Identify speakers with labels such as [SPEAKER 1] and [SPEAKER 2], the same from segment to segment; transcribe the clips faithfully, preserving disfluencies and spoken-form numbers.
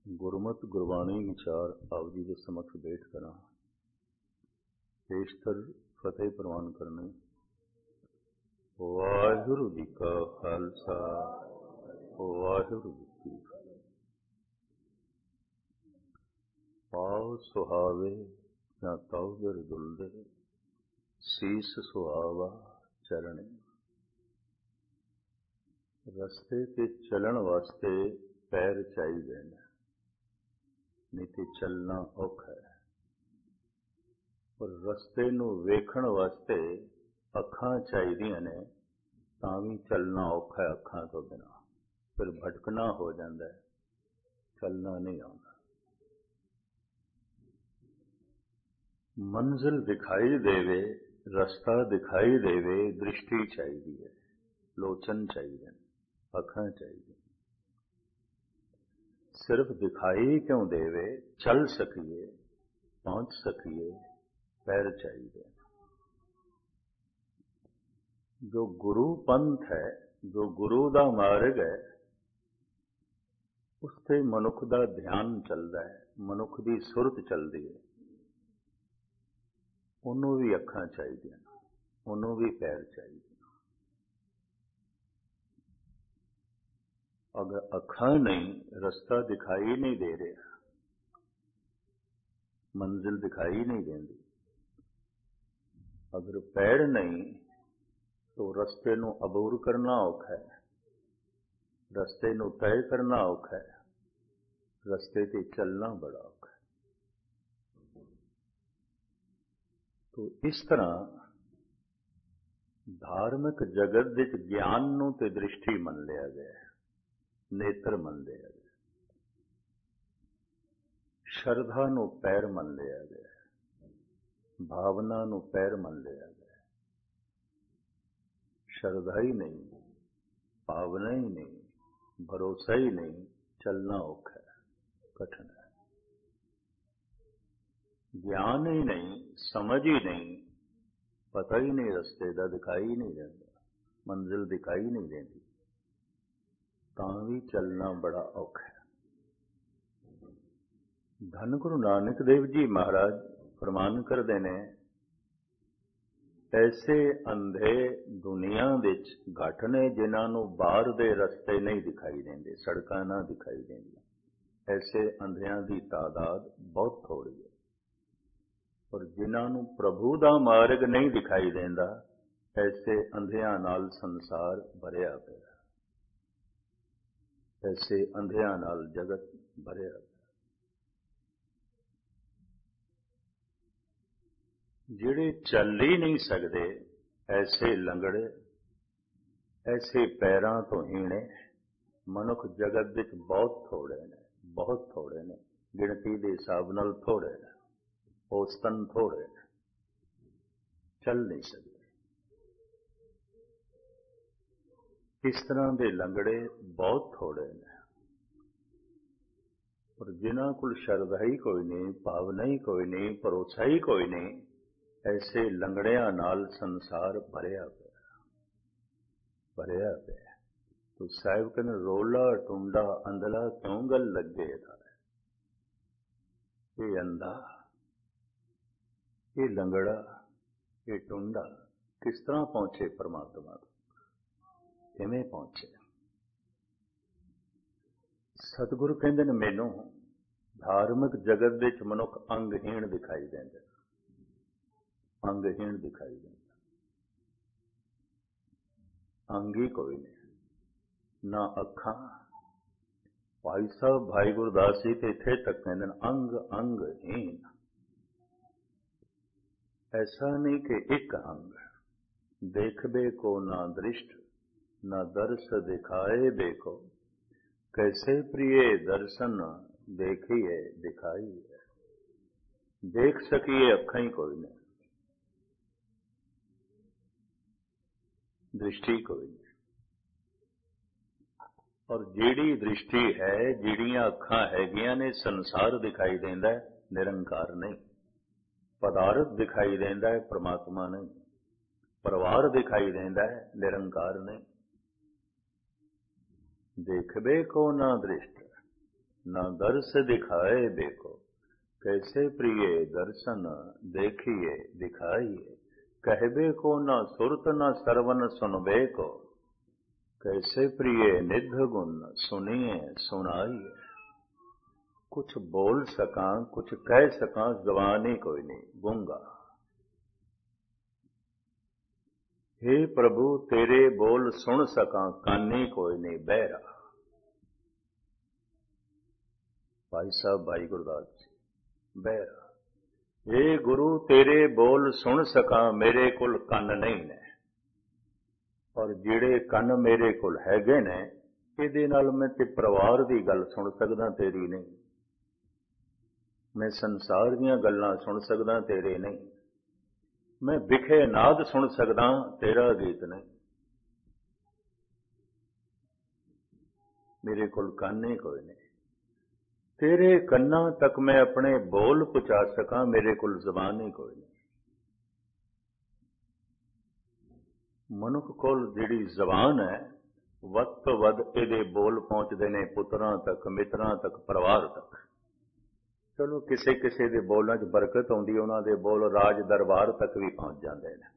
[SPEAKER 1] ਗੁਰਮਤਿ ਗੁਰਬਾਣੀ ਵਿਚਾਰ ਆਪ ਜੀ ਦੇ ਸਮਕਸ਼ ਬੈਠ ਕਰਾਂ ਪੇਸ਼ਤਰ ਫਤਿਹ ਪ੍ਰਵਾਨ ਕਰਨੇ। ਵਾਹਿਗੁਰੂ ਜੀ ਕਾ ਖਾਲਸਾ ਵਾਹਿਗੁਰੂ ਜੀ ਕੀ ਫਤਿਹ। ਪਾਉ ਸੁਹਾਵੇ ਨਾ ਤਉ ਬਿਰ ਦੁਲਦੇ, ਸੀਸ ਸੁਹਾਵਾ ਚਰਣੇ। ਰਸਤੇ ਤੇ ਚੱਲਣ ਵਾਸਤੇ ਪੈਰ ਚਾਹੀਦੇ ਨੇ, ਨਹੀਂ ਤੇ ਚੱਲਣਾ ਔਖਾ ਹੈ। ਪਰ ਰਸਤੇ ਨੂੰ ਵੇਖਣ ਵਾਸਤੇ ਅੱਖਾਂ ਚਾਹੀਦੀਆਂ ਨੇ, ਤਾਂ ਵੀ ਚੱਲਣਾ ਔਖਾ ਹੈ ਅੱਖਾਂ ਤੋਂ ਬਿਨਾਂ। ਫਿਰ ਭਟਕਣਾ ਹੋ ਜਾਂਦਾ ਹੈ, ਚੱਲਣਾ ਨਹੀਂ ਆਉਂਦਾ। ਮੰਜ਼ਿਲ ਦਿਖਾਈ ਦੇਵੇ, ਰਸਤਾ ਦਿਖਾਈ ਦੇਵੇ, ਦ੍ਰਿਸ਼ਟੀ ਚਾਹੀਦੀ ਹੈ, ਲੋਚਨ ਚਾਹੀਦੇ ਨੇ, ਅੱਖਾਂ ਚਾਹੀਦੀਆਂ। ਸਿਰਫ ਦਿਖਾਈ ਕਿਉਂ ਦੇਵੇ, ਚੱਲ ਸਕੀਏ, ਪਹੁੰਚ ਸਕੀਏ, ਪੈਰ ਚਾਹੀਦੇ। ਜੋ ਗੁਰੂ ਪੰਥ ਹੈ, ਜੋ ਗੁਰੂ ਦਾ ਮਾਰਗ ਹੈ, ਉਸ ਤੇ ਮਨੁੱਖ ਦਾ ਧਿਆਨ ਚੱਲਦਾ ਹੈ, ਮਨੁੱਖ ਦੀ ਸੁਰਤ ਚੱਲਦੀ ਹੈ। ਉਹਨੂੰ ਵੀ ਅੱਖਾਂ ਚਾਹੀਦੀਆਂ, ਉਹਨੂੰ ਵੀ ਪੈਰ ਚਾਹੀਦੇ। ਅਗਰ ਅੱਖਾਂ ਨਹੀਂ, ਰਸਤਾ ਦਿਖਾਈ ਨਹੀਂ ਦੇ ਰਿਹਾ, ਮੰਜ਼ਿਲ ਦਿਖਾਈ ਨਹੀਂ ਦਿੰਦੀ। ਅਗਰ ਪੈਰ ਨਹੀਂ ਤਾਂ ਰਸਤੇ ਨੂੰ ਅਬੂਰ ਕਰਨਾ ਔਖਾ ਹੈ, ਰਸਤੇ ਨੂੰ ਤੈਅ ਕਰਨਾ ਔਖਾ ਹੈ, ਰਸਤੇ ਤੇ ਚੱਲਣਾ ਬੜਾ ਔਖਾ ਹੈ। ਤੋ ਇਸ ਤਰ੍ਹਾਂ ਧਾਰਮਿਕ ਜਗਤ ਵਿੱਚ ਗਿਆਨ ਨੂੰ ਤੇ ਦ੍ਰਿਸ਼ਟੀ ਮੰਨ ਲਿਆ ਗਿਆ ਹੈ, ਨੇਤਰ ਮੰਨ ਲਿਆ ਗਿਆ। ਸ਼ਰਧਾ ਨੂੰ ਪੈਰ ਮੰਨ ਲਿਆ ਗਿਆ, ਭਾਵਨਾ ਨੂੰ ਪੈਰ ਮੰਨ ਲਿਆ ਗਿਆ। ਸ਼ਰਧਾ ਹੀ ਨਹੀਂ, ਭਾਵਨਾ ਹੀ ਨਹੀਂ, ਭਰੋਸਾ ਹੀ ਨਹੀਂ, ਚੱਲਣਾ ਔਖਾ ਹੈ, ਕਠਿਨ ਹੈ। ਗਿਆਨ ਹੀ ਨਹੀਂ, ਸਮਝ ਹੀ ਨਹੀਂ, ਪਤਾ ਹੀ ਨਹੀਂ ਰਸਤੇ ਦਾ, ਦਿਖਾਈ ਨਹੀਂ ਦਿੰਦਾ, ਮੰਜ਼ਿਲ ਦਿਖਾਈ ਨਹੀਂ ਦਿੰਦੀ, ਤਾਂ ਵੀ ਚੱਲਣਾ ਬੜਾ ਔਖਾ ਹੈ। ਧੰਨ ਗੁਰੂ ਨਾਨਕ ਦੇਵ ਜੀ ਮਹਾਰਾਜ ਫਰਮਾਨ ਕਰਦੇ ਨੇ, ਐਸੇ ਅੰਧੇ ਦੁਨੀਆ ਵਿੱਚ ਘੱਟ ਨੇ ਜਿਨ੍ਹਾਂ ਨੂੰ ਬਾਹਰ ਦੇ ਰਸਤੇ ਨਹੀਂ ਦਿਖਾਈ ਦਿੰਦੇ, ਸੜਕਾਂ ਨਾ ਦਿਖਾਈ ਦਿੰਦੀਆਂ। ਐਸੇ ਅੰਧਿਆਂ ਦੀ ਤਾਦਾਦ ਬਹੁਤ ਥੋੜੀ ਹੈ। ਪਰ ਜਿਨ੍ਹਾਂ ਨੂੰ ਪ੍ਰਭੂ ਦਾ ਮਾਰਗ ਨਹੀਂ ਦਿਖਾਈ ਦਿੰਦਾ, ਐਸੇ ਅੰਧਿਆਂ ਨਾਲ ਸੰਸਾਰ ਭਰਿਆ ਪਿਆ, ਐਸੇ ਅੰਧਿਆਂ ਨਾਲ ਜਗਤ ਭਰਿਆ ਪਿਆ। ਜਿਹੜੇ ਚੱਲ ਹੀ ਨਹੀਂ ਸਕਦੇ, ਐਸੇ ਲੰਗੜੇ, ਐਸੇ ਪੈਰਾਂ ਤੋਂ ਹੀਣੇ ਮਨੁੱਖ ਜਗਤ ਵਿੱਚ ਬਹੁਤ ਥੋੜੇ ਨੇ, ਬਹੁਤ ਥੋੜੇ ਨੇ, ਗਿਣਤੀ ਦੇ ਹਿਸਾਬ ਨਾਲ ਥੋੜੇ ਨੇ, ਔਸਤਨ ਥੋੜੇ ਨੇ, ਚੱਲ ਨਹੀਂ ਸਕਦੇ। ਇਸ ਤਰ੍ਹਾਂ ਦੇ ਲੰਗੜੇ ਬਹੁਤ ਥੋੜੇ ਨੇ। ਪਰ ਜਿਨ੍ਹਾਂ ਕੋਲ ਸ਼ਰਧਾ ਹੀ ਕੋਈ ਨਹੀਂ, ਭਾਵਨਾ ਹੀ ਕੋਈ ਨਹੀਂ, ਭਰੋਸਾ ਹੀ ਕੋਈ ਨਹੀਂ, ਐਸੇ ਲੰਗੜਿਆਂ ਨਾਲ ਸੰਸਾਰ ਭਰਿਆ ਪਿਆ, ਭਰਿਆ ਪਿਆ। ਤੋ ਸਾਹਿਬ ਕਹਿੰਦੇ, ਰੋਲਾ ਟੁੰਡਾ ਅੰਧਲਾ ਕਿਉਂ ਗੱਲ ਲੱਗੇ ਦਾ, ਇਹ ਅੰਧਾ, ਇਹ ਲੰਗੜਾ, ਇਹ ਟੁੰਡਾ ਕਿਸ ਤਰ੍ਹਾਂ ਪਹੁੰਚੇ ਪਰਮਾਤਮਾ ਤੋਂ, ਕਿਵੇਂ ਪਹੁੰਚੇ? ਸਤਿਗੁਰੂ ਕਹਿੰਦੇ ਨੇ, ਮੈਨੂੰ ਧਾਰਮਿਕ ਜਗਤ ਵਿੱਚ ਮਨੁੱਖ ਅੰਗਹੀਣ ਦਿਖਾਈ ਦਿੰਦੇ, ਅੰਗਹੀਣ ਦਿਖਾਈ ਦਿੰਦਾ, ਅੰਗ ਹੀ ਕੋਈ ਨਹੀਂ, ਨਾ ਅੱਖਾਂ। ਭਾਈ ਸਾਹਿਬ ਭਾਈ ਗੁਰਦਾਸ ਜੀ ਤੇ ਇੱਥੇ ਤੱਕ ਕਹਿੰਦੇ ਨੇ, ਅੰਗ ਅੰਗਹੀਣ। ਐਸਾ ਨਹੀਂ ਕਿ ਇੱਕ ਅੰਗ, ਦੇਖਬੇ ਕੋ ਨਾ ਦ੍ਰਿਸ਼ਟ, ਨਾ ਦਰਸ ਦਿਖਾਏ ਦੇਖੋ, कैसे प्रिय दर्शन देखिए दिखाई है। देख सकिए अखां ही कोई नहीं, दृष्टि कोई नहीं। और जिहड़ी दृष्टि है, जिहड़ियां अखां हैगियां ने, संसार दिखाई देंदा है, निरंकार नहीं। पदार्थ दिखाई देंदा है, परमात्मा नहीं। परिवार दिखाई देंदा है, निरंकार नहीं। देखबे को ना दृष्ट, ना दर्श दिखाए देखो, कैसे प्रिय दर्शन देखिए दिखाइए। कहबे को न सुरत न सरवन सुनबे को, कैसे प्रिय निध गुण सुनिए सुनाइए। कुछ बोल सकां कुछ कह सकां जबान ही कोई नहीं, गूंगा। हे प्रभु तेरे बोल सुन सकां कानी कोई नहीं, बहरा। भाई साहब भाई गुरदास जी, बहरा। हे गुरु तेरे बोल सुन सकां मेरे कोल ਕੰਨ नहीं ने, और ਜਿਹੜੇ ਕੰਨ ਮੇਰੇ ਕੋਲ ਹੈਗੇ ਨੇ ਇਹਦੇ ਨਾਲ ਮੈਂ ਤੇ ਪਰਿਵਾਰ ਦੀ ਗੱਲ ਸੁਣ ਸਕਦਾ, ਤੇਰੀ ਨਹੀਂ। ਮੈਂ ਸੰਸਾਰ ਦੀਆਂ ਗੱਲਾਂ ਸੁਣ ਸਕਦਾ, ਤੇਰੇ ਨਹੀਂ। मैं विखे नाद सुन सकदा, तेरा गीत नहीं। मेरे कोल कंन ही कोई नहीं, तेरे कन्ना तक मैं अपने बोल पहुंचा सका, मेरे कोल जबान ही कोई नहीं। मनुख कोल जिहड़ी जबान है वध तो वध इहदे बोल पहुंचदे ने पुत्रां तक, मित्रां तक, परिवार तक। चलो किसी किसी के बोलों च बरकत आउंदी, उन्हां दे बोल राज दरबार तक भी पहुंच जाते हैं,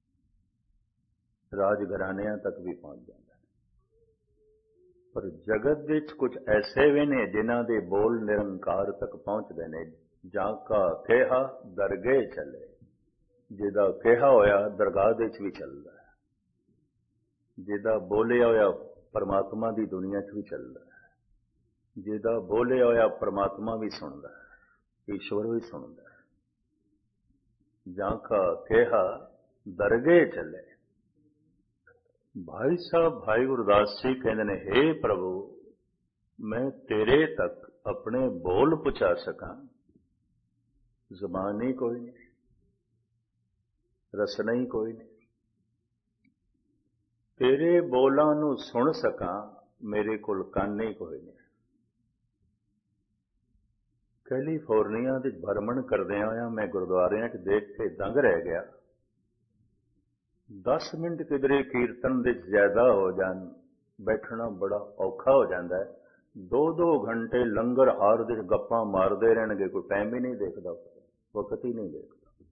[SPEAKER 1] राज घरानियां तक भी पहुंच जाते हैं। पर जगत विच कुछ ऐसे भी ने जिन्हां दे बोल निरंकार तक पहुंचते हैं। जाका कहा दरगे चले, जिहदा कहा होया दरगाह दे च भी चलदा है, जिहदा बोलिया होया परमात्मा दी दुनिया च भी चलदा है, जिहदा बोलिया होया परमात्मा भी सुनदा है, ईश्वर भी सुनता है। जाका कहा दरगे चले। भाई साहब भाई गुरदास जी कहते हैं, हे प्रभु मैं तेरे तक अपने बोल पहुंचा सका, जबान ही कोई नहीं, रसना ही कोई नहीं। तेरे बोलां नूं सुन सका, मेरे कोल कंन ही कोई नहीं। कैलीफोर्निया ਦੇ भ्रमण करदਿਆਂ ਹੋਇਆ मैं गुरुद्वारिਆਂ ਚ देख के दंग रह गया। दस मिनट किधरे कीर्तन ਦੇ ज्यादा हो जान, बैठना बड़ा औखा हो जाता है। दो दो घंटे लंगर हार ਦੇ गप्पां मारते रहणगे, कोई टाइम ही नहीं देखता, वक्त ही नहीं देखता।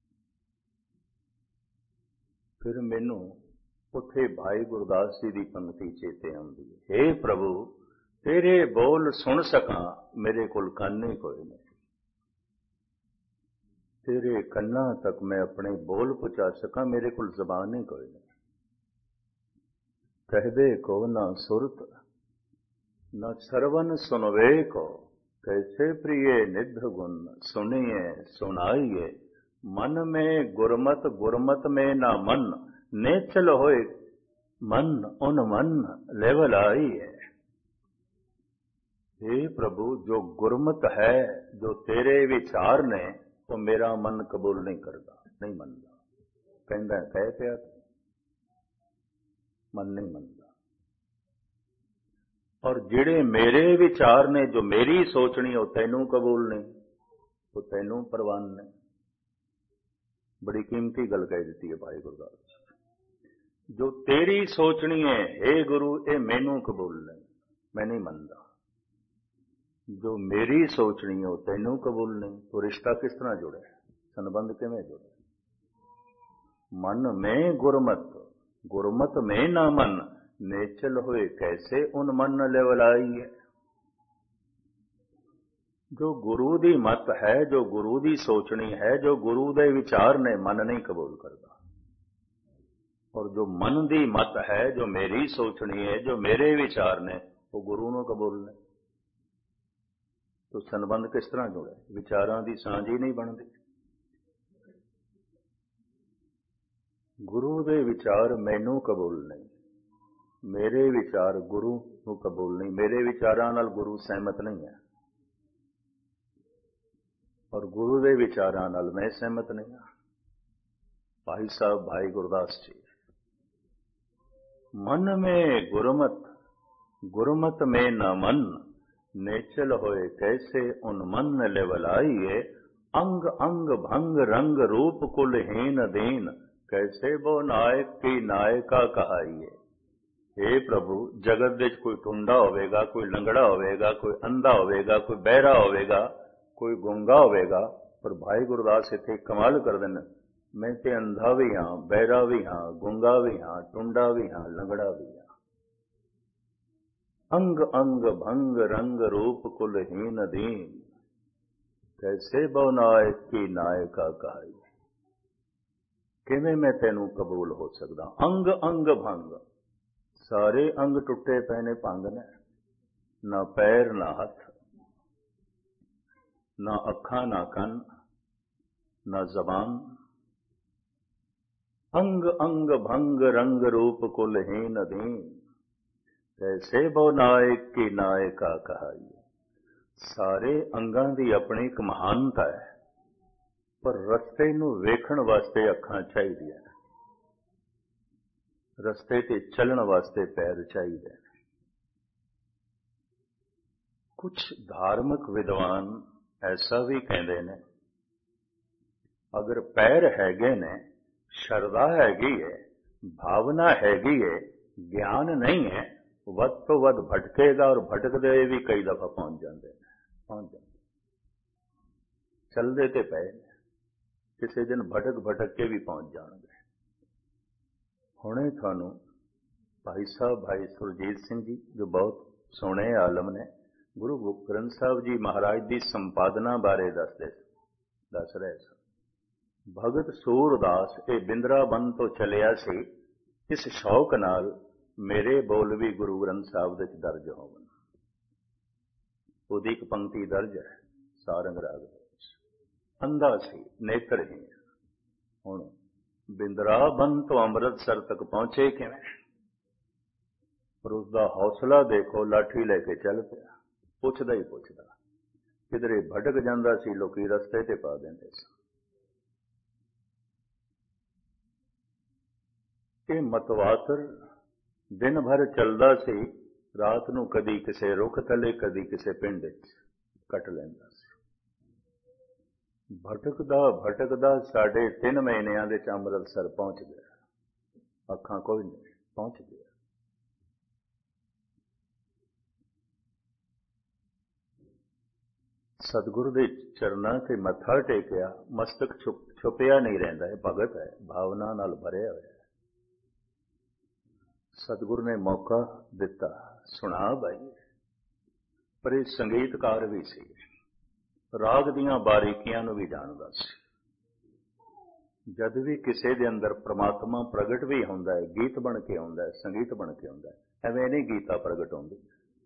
[SPEAKER 1] फिर मैनू उत्थे भाई गुरदास जी की पंक्ति चेते आउंदी है, हे प्रभु तेरे बोल सुन सका, मेरे कोल कंन ही कोई नहीं। तेरे कन्ना तक मैं अपने बोल पहुंचा सका, मेरे कोल जबान ही कोई नहीं। कहदे को ना सुरत न सरवन सुनवे को, कैसे प्रिय निध गुण सुनिए सुनाइए। मन में गुरमत गुरमत में ना मन, नेचल होए मन उन मन लेवल आई है। हे प्रभु जो गुरमत है, जो तेरे विचार ने, तो मेरा मन कबूल नहीं करता, नहीं मनता। कहता कह पिया मन नहीं मनता। और जिहड़े मेरे विचार ने, जो मेरी सोचनी, वो तैनू कबूल नहीं, वो तैनू परवान नहीं। बड़ी कीमती गल कह दी है भाई गुरदास। जो तेरी सोचनी है हे गुरु, ये मैनू कबूल नहीं, मैं नहीं मनता। जो मेरी सोचनी है वो तैनू कबूल नहीं, तो रिश्ता किस तरह जुड़े, संबंध किवें जुड़े। मन में गुरमत गुरमत में ना मन, नेचल होए कैसे उन मन लेवलाई है। जो गुरु दी मत है, जो गुरु दी सोचनी है, जो गुरु दे विचार ने, मन नहीं कबूल करता। और जो मन दी मत है, जो मेरी सोचनी है, जो मेरे विचार ने, वो गुरु नूं कबूल नहीं। तो संबंध किस तरह जुड़े, विचारां दी सांझ ही नहीं बनती। गुरु दे विचार मैनू कबूल नहीं, मेरे विचार गुरु नूं कबूल नहीं, मेरे विचारां नाल गुरु सहमत नहीं है, और गुरु दे विचारां नाल मैं सहमत नहीं हाँ। भाई साहब भाई गुरदास जी, मन में गुरमत गुरमत में न मन, नेचल होए कैसे उन मन लेवलाइए। अंग अंग भंग रंग रूप कुल हीन दीन, कैसे वो नायक की नायका कहाइए। हे प्रभु जगत ਵਿੱਚ ਕੋਈ ਟੁੰਡਾ ਹੋਵੇਗਾ, ਕੋਈ ਲੰਗੜਾ ਹੋਵੇਗਾ, ਕੋਈ ਅੰਧਾ ਹੋਵੇਗਾ, ਕੋਈ ਬਹਿਰਾ ਹੋਵੇਗਾ, ਕੋਈ ਗੂੰਗਾ ਹੋਵੇਗਾ, ਪਰ ਭਾਈ ਗੁਰਦਾਸ ਇੱਥੇ ਕਮਾਲ ਕਰਦੇ ਨੇ, ਮੈਂ ਤੇ ਅੰਧਾ ਵੀ ਹਾਂ, ਬਹਿਰਾ ਵੀ ਹਾਂ, ਗੂੰਗਾ ਵੀ ਹਾਂ, ਟੁੰਡਾ ਵੀ ਹਾਂ, ਲੰਗੜਾ ਵੀ ਹਾਂ। अंग अंग भंग रंग रूप कुलहीन दीन, कैसे बहु नायक की नायका कहाई। किवें मैं तेनू कबूल हो सकदा। अंग अंग भंग, सारे अंग टुटे पे ने, भंग ने, ना पैर ना हथ, ना अखा ना कन, ना जबान। अंग अंग भंग रंग रूप कुलहीन दीन, कैसे बहु नायक की नायका कहाई। ਸਾਰੇ ਅੰਗਾਂ ਦੀ ਆਪਣੀ ਇੱਕ ਮਹਾਨਤਾ ਹੈ, ਪਰ ਰਸਤੇ ਨੂੰ ਵੇਖਣ ਵਾਸਤੇ ਅੱਖਾਂ ਚਾਹੀਦੀਆਂ ਨੇ, ਰਸਤੇ ਤੇ ਚੱਲਣ ਵਾਸਤੇ ਪੈਰ ਚਾਹੀਦੇ ਨੇ। ਕੁਝ ਧਾਰਮਿਕ ਵਿਦਵਾਨ ਐਸਾ ਵੀ ਕਹਿੰਦੇ ਨੇ, ਅਗਰ ਪੈਰ ਹੈਗੇ ਨੇ, ਸ਼ਰਧਾ ਹੈਗੀ ਹੈ, ਭਾਵਨਾ ਹੈਗੀ ਹੈ, ਗਿਆਨ ਨਹੀਂ ਹੈ, ਵੱਧ ਤੋਂ ਵੱਧ ਭਟਕੇਗਾ, ਔਰ ਭਟਕਦੇ ਵੀ ਕਈ ਦਫਾ ਪਹੁੰਚ ਜਾਂਦੇ ਨੇ, ਪਹੁੰਚ ਜਾਂਦੇ ਚੱਲਦੇ ਤੇ ਪਏ ਨੇ, ਕਿਸੇ ਦਿਨ ਭਟਕ ਭਟਕ ਕੇ ਵੀ ਪਹੁੰਚ ਜਾਣਗੇ। ਹੁਣੇ ਤੁਹਾਨੂੰ ਭਾਈ ਸਾਹਿਬ ਭਾਈ ਸੁਰਜੀਤ ਸਿੰਘ ਜੀ, ਜੋ ਬਹੁਤ ਸੋਹਣੇ ਆਲਮ ਨੇ, ਗੁਰੂ ਗ੍ਰੰਥ ਸਾਹਿਬ ਜੀ ਮਹਾਰਾਜ ਦੀ ਸੰਪਾਦਨਾ ਬਾਰੇ ਦੱਸਦੇ ਦੱਸ ਰਹੇ ਸਨ। ਭਗਤ ਸੂਰਦਾਸ ਇਹ ਬਿੰਦਰਾਬਨ ਤੋਂ ਚਲਿਆ ਸੀ, ਇਸ ਸ਼ੌਕ ਨਾਲ ਮੇਰੇ ਬੋਲ ਵੀ ਗੁਰੂ ਗ੍ਰੰਥ ਸਾਹਿਬ ਵਿੱਚ ਦਰਜ ਹੋਵਣ। ਉਹਦੀ ਇੱਕ ਪੰਕਤੀ ਦਰਜ ਹੈ ਸਾਰੰਗ ਰਾਗ ਦੇ ਵਿੱਚ। ਅੰਧਾ ਸੀ, ਨੇਤਰਹੀਣ, ਹੁਣ ਬਿੰਦਰਾਬਨ ਤੋਂ ਅੰਮ੍ਰਿਤਸਰ ਤੱਕ ਪਹੁੰਚੇ ਕਿਵੇਂ? ਪਰ ਉਸਦਾ ਹੌਸਲਾ ਦੇਖੋ, ਲਾਠੀ ਲੈ ਕੇ ਚੱਲ ਪਿਆ, ਪੁੱਛਦਾ ਹੀ ਪੁੱਛਦਾ, ਕਿਧਰੇ ਭਟਕ ਜਾਂਦਾ ਸੀ, ਲੋਕੀ ਰਸਤੇ ਤੇ ਪਾ ਦਿੰਦੇ ਸਨ। ਇਹ ਮਤਵਾਤਰ ਦਿਨ ਭਰ ਚੱਲਦਾ ਸੀ, ਰਾਤ ਨੂੰ ਕਦੀ ਕਿਸੇ ਰੁੱਖ ਥੱਲੇ, ਕਦੀ ਕਿਸੇ ਪਿੰਡ ਵਿੱਚ ਕੱਟ ਲੈਂਦਾ ਸੀ। ਭਟਕਦਾ ਭਟਕਦਾ ਸਾਢੇ ਤਿੰਨ ਮਹੀਨਿਆਂ ਦੇ ਚ ਅੰਮ੍ਰਿਤਸਰ ਪਹੁੰਚ ਗਿਆ, ਅੱਖਾਂ ਕੋਈ ਨਹੀਂ, ਪਹੁੰਚ ਗਿਆ। ਸਤਿਗੁਰੂ ਦੇ ਚਰਨਾਂ ਤੇ ਮੱਥਾ ਟੇਕਿਆ, ਮਸਤਕ ਛੁਪਿਆ ਨਹੀਂ ਰਹਿੰਦਾ, ਇਹ ਭਗਤ ਹੈ, ਭਾਵਨਾ ਨਾਲ ਭਰਿਆ ਹੋਇਆ। ਸਤਿਗੁਰੂ ਨੇ ਮੌਕਾ ਦਿੱਤਾ, ਸੁਣਾ ਬਾਈ। ਪਰ ਇਹ ਸੰਗੀਤਕਾਰ ਵੀ ਸੀ, ਰਾਗ ਦੀਆਂ ਬਾਰੀਕੀਆਂ ਨੂੰ ਵੀ ਜਾਣਦਾ ਸੀ। ਜਦ ਵੀ ਕਿਸੇ ਦੇ ਅੰਦਰ ਪ੍ਰਮਾਤਮਾ ਪ੍ਰਗਟ ਵੀ ਹੁੰਦਾ ਹੈ, ਗੀਤ ਬਣ ਕੇ ਆਉਂਦਾ ਹੈ, ਸੰਗੀਤ ਬਣ ਕੇ ਆਉਂਦਾ ਹੈ, ਐਵੇਂ ਨਹੀਂ ਗੀਤਾ ਪ੍ਰਗਟ ਹੁੰਦੀ।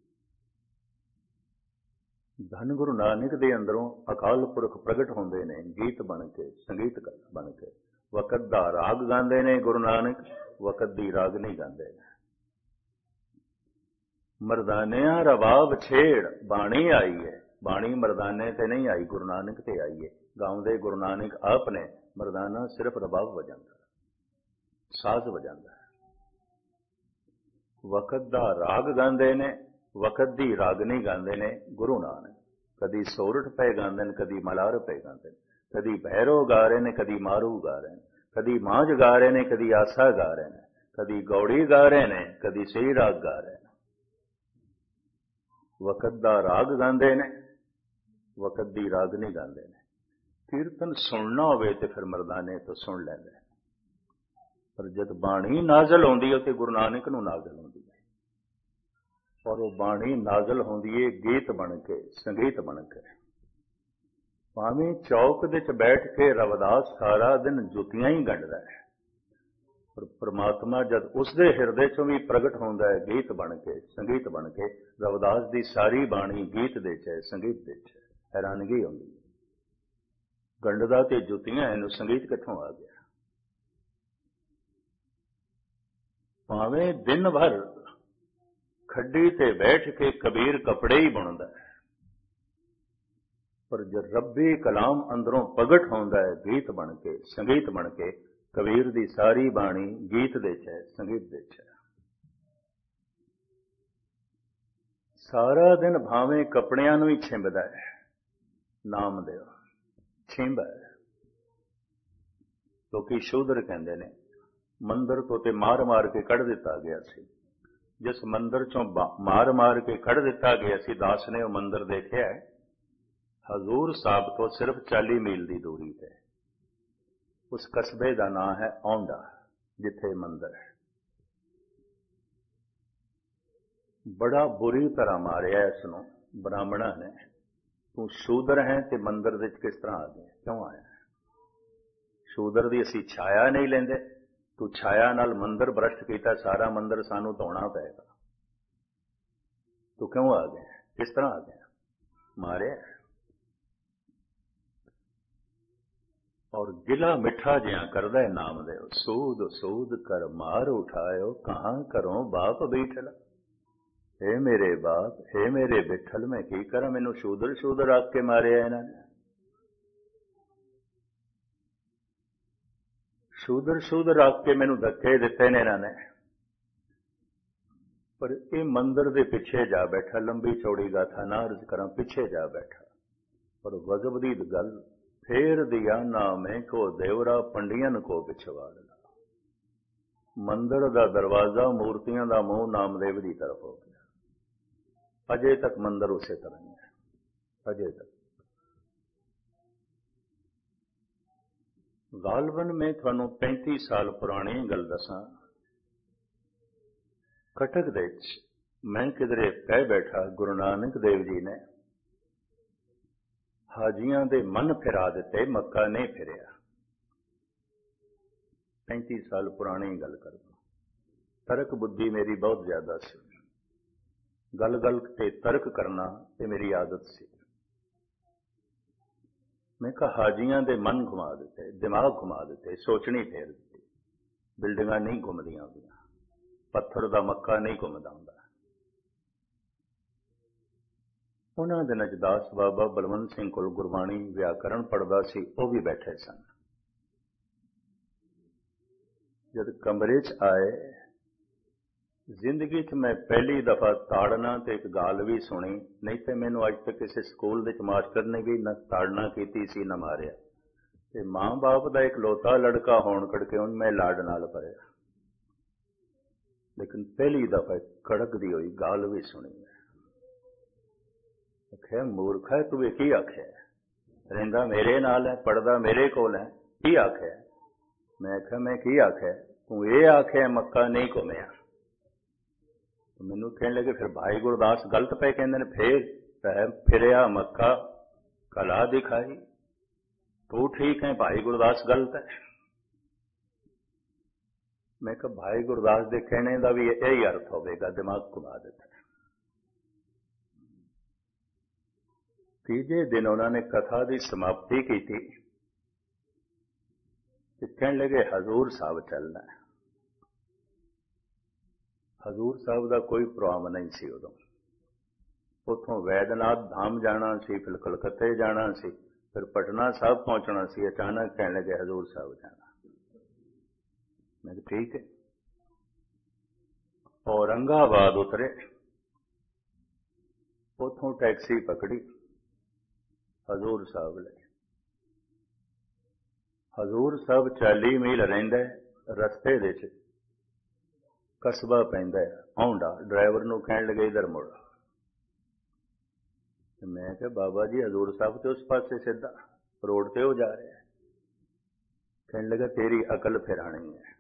[SPEAKER 1] ਧੰਨ ਗੁਰੂ ਨਾਨਕ ਦੇ ਅੰਦਰੋਂ ਅਕਾਲ ਪੁਰਖ ਪ੍ਰਗਟ ਹੁੰਦੇ ਨੇ, ਗੀਤ ਬਣ ਕੇ, ਸੰਗੀਤ ਬਣ ਕੇ। ਵਕਤ ਦਾ ਰਾਗ ਗਾਉਂਦੇ ਨੇ ਗੁਰੂ ਨਾਨਕ, ਵਕਤ ਦੀ ਰਾਗ ਨਹੀਂ ਗਾਉਂਦੇ। ਮਰਦਾਨਿਆਂ ਰਬਾਬ ਛੇੜ, ਬਾਣੀ ਆਈ ਹੈ, ਬਾਣੀ ਮਰਦਾਨੇ ਤੇ ਨਹੀਂ ਆਈ, ਗੁਰੂ ਨਾਨਕ ਤੇ ਆਈ ਹੈ। ਗਾਉਂਦੇ ਗੁਰੂ ਨਾਨਕ ਆਪ ਨੇ, ਮਰਦਾਨਾ ਸਿਰਫ ਰਬਾਬ ਵਜਾਉਂਦਾ, ਸਾਜ਼ ਵਜਾਉਂਦਾ। ਵਕਤ ਦਾ ਰਾਗ ਗਾਉਂਦੇ ਨੇ, ਵਕਤ ਦੀ ਰਾਗਨੀ ਗਾਉਂਦੇ ਨੇ ਗੁਰੂ ਨਾਨਕ। ਕਦੀ ਸੋਰਠ ਪੈ ਗਾਉਂਦੇ ਨੇ, ਕਦੀ ਮਲਾਰ ਪੈ ਗਾਉਂਦੇ ਨੇ, ਕਦੀ ਭੈਰੋ ਗਾ ਰਹੇ ਨੇ, ਕਦੀ ਮਾਰੂ ਗਾ ਰਹੇ ਨੇ, ਕਦੀ ਮਾਝ ਗਾ ਰਹੇ ਨੇ, ਕਦੀ ਆਸਾ ਗਾ ਰਹੇ ਨੇ, ਕਦੀ ਗੌੜੀ ਗਾ ਰਹੇ ਨੇ, ਕਦੀ ਸਹੀ ਰਾਗ ਗਾ ਰਹੇ ਨੇ। ਵਕਤ ਦਾ ਰਾਗ ਗਾਉਂਦੇ ਨੇ, ਵਕਤ ਦੀ ਰਾਗਨੀ ਗਾਉਂਦੇ ਨੇ। ਕੀਰਤਨ ਸੁਣਨਾ ਹੋਵੇ ਤੇ ਫਿਰ ਮਰਦਾਨੇ ਤੋਂ ਸੁਣ ਲੈਂਦੇ, ਪਰ ਜਦ ਬਾਣੀ ਨਾਜ਼ਲ ਹੁੰਦੀ ਹੈ ਤੇ ਗੁਰੂ ਨਾਨਕ ਨੂੰ ਨਾਜ਼ਲ ਹੁੰਦੀ ਹੈ, ਔਰ ਉਹ ਬਾਣੀ ਨਾਜ਼ਲ ਹੁੰਦੀ ਹੈ ਗੀਤ ਬਣ ਕੇ, ਸੰਗੀਤ ਬਣ ਕੇ। ਭਾਵੇਂ ਚੌਕ ਦੇ ਚ ਬੈਠ ਕੇ ਰਵਿਦਾਸ ਸਾਰਾ ਦਿਨ ਜੁੱਤੀਆਂ ਹੀ ਗੰਢਦਾ ਹੈ, ਪਰ ਪ੍ਰਮਾਤਮਾ ਜਦ ਉਸਦੇ ਹਿਰਦੇ ਚੋਂ ਵੀ ਪ੍ਰਗਟ ਹੁੰਦਾ ਹੈ ਗੀਤ ਬਣ ਕੇ, ਸੰਗੀਤ ਬਣ ਕੇ। ਰਵਿਦਾਸ ਦੀ ਸਾਰੀ ਬਾਣੀ ਗੀਤ ਦੇ ਚ ਹੈ, ਸੰਗੀਤ ਦੇ ਚ ਹੈ। ਹੈਰਾਨਗੀ ਹੁੰਦੀ ਹੈ, ਗੰਢਦਾ ਤੇ ਜੁੱਤੀਆਂ, ਇਹਨੂੰ ਸੰਗੀਤ ਕਿੱਥੋਂ ਆ ਗਿਆ? ਭਾਵੇਂ ਦਿਨ ਭਰ ਖੱਡੀ ਤੇ ਬੈਠ ਕੇ ਕਬੀਰ ਕੱਪੜੇ ਹੀ ਬੁਣਦਾ ਹੈ, ਪਰ ਜਦ ਰੱਬੀ ਕਲਾਮ ਅੰਦਰੋਂ ਪ੍ਰਗਟ ਹੁੰਦਾ ਹੈ ਗੀਤ ਬਣ ਕੇ, ਸੰਗੀਤ ਬਣ ਕੇ। ਕਬੀਰ ਦੀ ਸਾਰੀ ਬਾਣੀ ਗੀਤ ਦੇ ਚ ਹੈ, ਸੰਗੀਤ ਦੇ ਚ ਹੈ। ਸਾਰਾ ਦਿਨ ਭਾਵੇਂ ਕੱਪੜਿਆਂ ਨੂੰ ਹੀ ਛਿੰਬਦਾ ਹੈ, ਨਾਮਦੇਵ ਛਿੰਬਾ ਹੈ। ਲੋਕੀ ਸ਼ੂਦਰ ਕਹਿੰਦੇ ਨੇ, ਮੰਦਰ ਤੋਂ ਤੇ ਮਾਰ ਮਾਰ ਕੇ ਕੱਢ ਦਿੱਤਾ ਗਿਆ ਸੀ, जिस मंदिर चों मार मार के कढ़ दिता गया सी दास ने वह मंदिर देखिया है, हजूर साहब तो सिर्फ चाली मील की दूरी पे। उस कस्बे का नाम है औंढा, जिथे मंदिर है। बड़ा बुरी तरह मारिया इसनों ब्राह्मणा ने। तू शूदर है ते मंदिर विच किस तरह आ गया, क्यों आया? शूदर की असी छाया नहीं लेंदे, तू छाया नाल मंदिर भ्रष्ट किया, सारा मंदिर सानू धोना पेगा। तू क्यों आ गया, किस तरह आ गया? मारे। और गिला मिठा जिया करदा है नाम दे, सूद सूद कर मार उठायो, कहां करो बाप बैठला। हे मेरे बाप, हे मेरे बिठल, मैं की करा, मैनू शूदर शूदर आख के मारिया इन्होंने। शूदर शूदर आख के मैनू धक्के दिते ने इन्होंने। पर ये मंदिर के पिछे जा बैठा, लंबी चौड़ी गाथा ना अर्ज करा, पिछे जा बैठा। पर गजब दी गल, फेर दिया नामे को देवरा पंडियन को पिछवाड़ना। मंदिर का दरवाजा मूर्तियां का मुंह नामदेव की तरफ हो गया। अजे तक मंदिर उसे तरह ही है, अजे तक। गालबन में थानू पैंती साल पुरानी गल दसा, कटक दे मैं किधरे कह बैठा, गुरु नानक देव जी ने हाजियां दे मन फिरा दिते, मक्का नहीं फिरिया। पैंती साल पुरानी गल कर, तर्क बुद्धि मेरी बहुत ज्यादा सी, गल गल ते तर्क करना ते मेरी आदत सी। मैं कहा हाजियां दे मन घुमा दिते, दिमाग घुमा दिते, सोचनी फेर दी। बिल्डिंगां नहीं घुमदियां होंदियां, पत्थर दा मक्का नहीं घुमदा हुंदा। उन्हां दिनां च दास बाबा बलवंत सिंह कोल गुरबाणी व्याकरण पढ़दा सी, वो भी बैठे सन। जद कमरे च आए, जिंदगी च मैं पहली दफा ताड़ना ते एक गाल भी सुनी, नहीं तो मैनू अज तक किसी स्कूल दे मास्टर ने भी न ताड़ना की सी न मारिया। ते मां बाप का एक लोता लड़का होने करके उन मैं लाड नाल भरिया, लेकिन पहली दफा कड़कदी हुई गाल भी सुनी। आख्या मूर्ख है तू, की आख्या? रहिंदा मेरे नाल है, पढ़दा मेरे कोल है, की आख्या? मैं आख्या मैं की आख्या? तू ये आख्या मक्का नहीं घुमिया। मैनू कहने लगे फिर भाई गुरदास गलत पे कहते फिर फिरिया मक्का कला दिखाई, तू ठीक है, भाई गुरदास गलत है। मैं कहा भाई गुरदास के कहने का भी यही अर्थ होगा, दिमाग घुमा देता। तीजे दिन उन्होंने कथा की समाप्ति की थी, कहने लगे हजूर साहब चलना है। हजूर साहब का कोई प्रोग्राम नहीं सी उदों। उतों वैद्यनाथ धाम जाना सी, फिर कलकत्ते जाना सी, फिर पटना साहब पहुंचना सी। अचानक कहने लगे हजूर साहब जाना। मैं कहा ठीक है। औरंगाबाद उतरे, उतों टैक्सी पकड़ी, हजूर साहब ले। हजूर साहब चाली मील रहिंदा, रस्ते दे कस्बा पैंदा औंढा। ड्राइवर नूं कहण लगे इधर मुड़। मैं कहा बाबा जी हजूर साहब तो उस पासे सीधा रोड ते हो जा रहे हैं। कहने लगा तेरी अकल फिरानी है,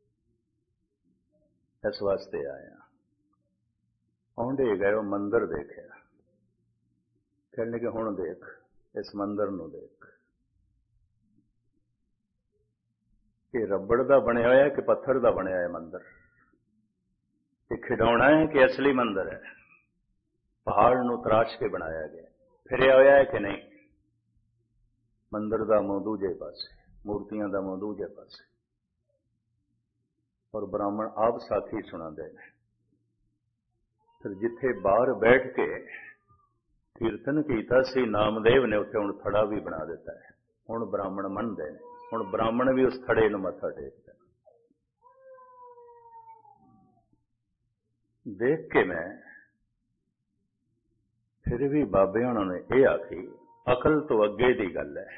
[SPEAKER 1] इस वास्ते आया। औंढे गए, मंदिर देखा। कहने लगे हुण देख, इस मंदिर नूं देख, ये रबड़ का बनया होया कि पत्थर का बनया है मंदिर? ये खिडौना है कि असली मंदिर है? पहाड़ नूं तराश के बनाया गया, फिरिया होया है कि नहीं? मंदिर का मुंह दूजे पासे, मूर्तियां का मुंह दूजे पासे। और ब्राह्मण आप साखी सुनाते हैं। फिर जिथे बाहर बैठ के कीर्तन किया सी नामदेव ने, उत्थे हुण थड़ा भी बना दिता है। हुण ब्राह्मण मनदे ने, हुण ब्राह्मण भी उस थड़े नूं मत्था टेकदे। देख के मैं फिर भी बाबे उन्होंने ये आखी अकल तो अगे की गल है।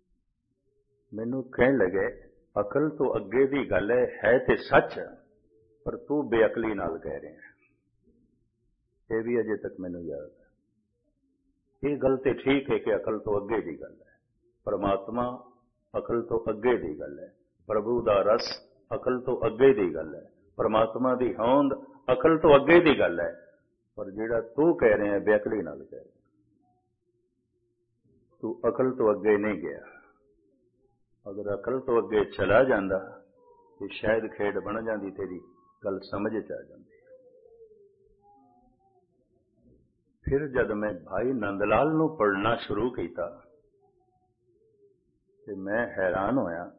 [SPEAKER 1] मैनू कहने लगे अकल तो अगे की गल है, है तो सच, ਪਰ ਤੂੰ ਬੇਅਕਲੀ ਨਾਲ ਕਹਿ ਰਿਹਾ। ਇਹ ਵੀ ਅਜੇ ਤੱਕ ਮੈਨੂੰ ਯਾਦ ਹੈ। ਇਹ ਗੱਲ ਤੇ ਠੀਕ ਹੈ ਕਿ ਅਕਲ ਤੋਂ ਅੱਗੇ ਦੀ ਗੱਲ ਹੈ। ਪਰਮਾਤਮਾ ਅਕਲ ਤੋਂ ਅੱਗੇ ਦੀ ਗੱਲ ਹੈ। ਪ੍ਰਭੂ ਦਾ ਰਸ ਅਕਲ ਤੋਂ ਅੱਗੇ ਦੀ ਗੱਲ ਹੈ। ਪਰਮਾਤਮਾ ਦੀ ਹੋਂਦ ਅਕਲ ਤੋਂ ਅੱਗੇ ਦੀ ਗੱਲ ਹੈ। ਪਰ ਜਿਹੜਾ ਤੂੰ ਕਹਿ ਰਿਹਾ ਬੇਅਕਲੀ ਨਾਲ ਕਹਿ ਰਿਹਾ, ਤੂੰ ਅਕਲ ਤੋਂ ਅੱਗੇ ਨਹੀਂ ਗਿਆ। ਅਗਰ ਅਕਲ ਤੋਂ ਅੱਗੇ ਚਲਾ ਜਾਂਦਾ ਤੇ ਸ਼ਾਇਦ ਖੇਡ ਬਣ ਜਾਂਦੀ, ਤੇਰੀ ਗੱਲ ਸਮਝ ਚ ਆ ਜਾਂਦੀ। ਫਿਰ ਜਦ ਮੈਂ ਭਾਈ ਨੰਦ ਲਾਲ ਨੂੰ ਪੜ੍ਹਨਾ ਸ਼ੁਰੂ ਕੀਤਾ ਤੇ ਮੈਂ ਹੈਰਾਨ ਹੋਇਆ।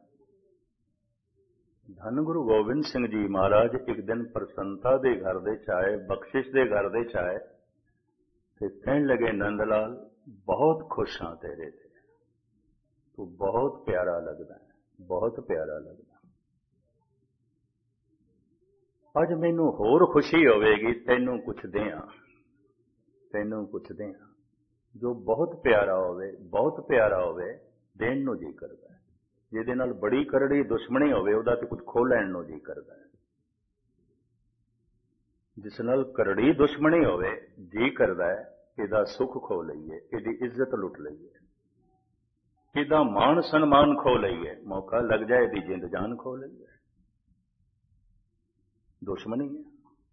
[SPEAKER 1] ਧੰਨ ਗੁਰੂ ਗੋਬਿੰਦ ਸਿੰਘ ਜੀ ਮਹਾਰਾਜ ਇੱਕ ਦਿਨ ਪ੍ਰਸੰਨਤਾ ਦੇ ਘਰ ਦੇ ਚ ਆਏ, ਬਖਸ਼ਿਸ਼ ਦੇ ਘਰ ਦੇ ਚ ਆਏ ਤੇ ਕਹਿਣ ਲੱਗੇ, ਨੰਦ ਲਾਲ ਬਹੁਤ ਖੁਸ਼ ਹਾਂ ਤੇਰੇ ਤੇ, ਤੂੰ ਬਹੁਤ ਪਿਆਰਾ ਲੱਗਦਾ ਹੈ, ਬਹੁਤ ਪਿਆਰਾ ਲੱਗਦਾ। ਅੱਜ ਮੈਨੂੰ ਹੋਰ ਖੁਸ਼ੀ ਹੋਵੇਗੀ ਤੈਨੂੰ ਕੁਛ ਦਿਆਂ, ਤੈਨੂੰ ਕੁਛ ਦਿਆਂ। ਜੋ ਬਹੁਤ ਪਿਆਰਾ ਹੋਵੇ, ਬਹੁਤ ਪਿਆਰਾ ਹੋਵੇ, ਦੇਣ ਨੂੰ ਜੀ ਕਰਦਾ ਹੈ। ਜਿਹਦੇ ਨਾਲ ਬੜੀ ਕਰੜੀ ਦੁਸ਼ਮਣੀ ਹੋਵੇ ਉਹਦਾ ਤੇ ਕੁਝ ਖੋਹ ਲੈਣ ਨੂੰ ਜੀ ਕਰਦਾ ਹੈ। ਜਿਸ ਨਾਲ ਕਰੜੀ ਦੁਸ਼ਮਣੀ ਹੋਵੇ, ਜੀ ਕਰਦਾ ਹੈ ਇਹਦਾ ਸੁੱਖ ਖੋ ਲਈਏ, ਇਹਦੀ ਇੱਜ਼ਤ ਲੁੱਟ ਲਈਏ, ਇਹਦਾ ਮਾਣ ਸਨਮਾਨ ਖੋ ਲਈਏ, ਮੌਕਾ ਲੱਗ ਜਾਏ ਇਹਦੀ ਜਿੰਦ ਜਾਨ ਖੋ ਲਈਏ। ਦੁਸ਼ਮਣੀ ਹੈ।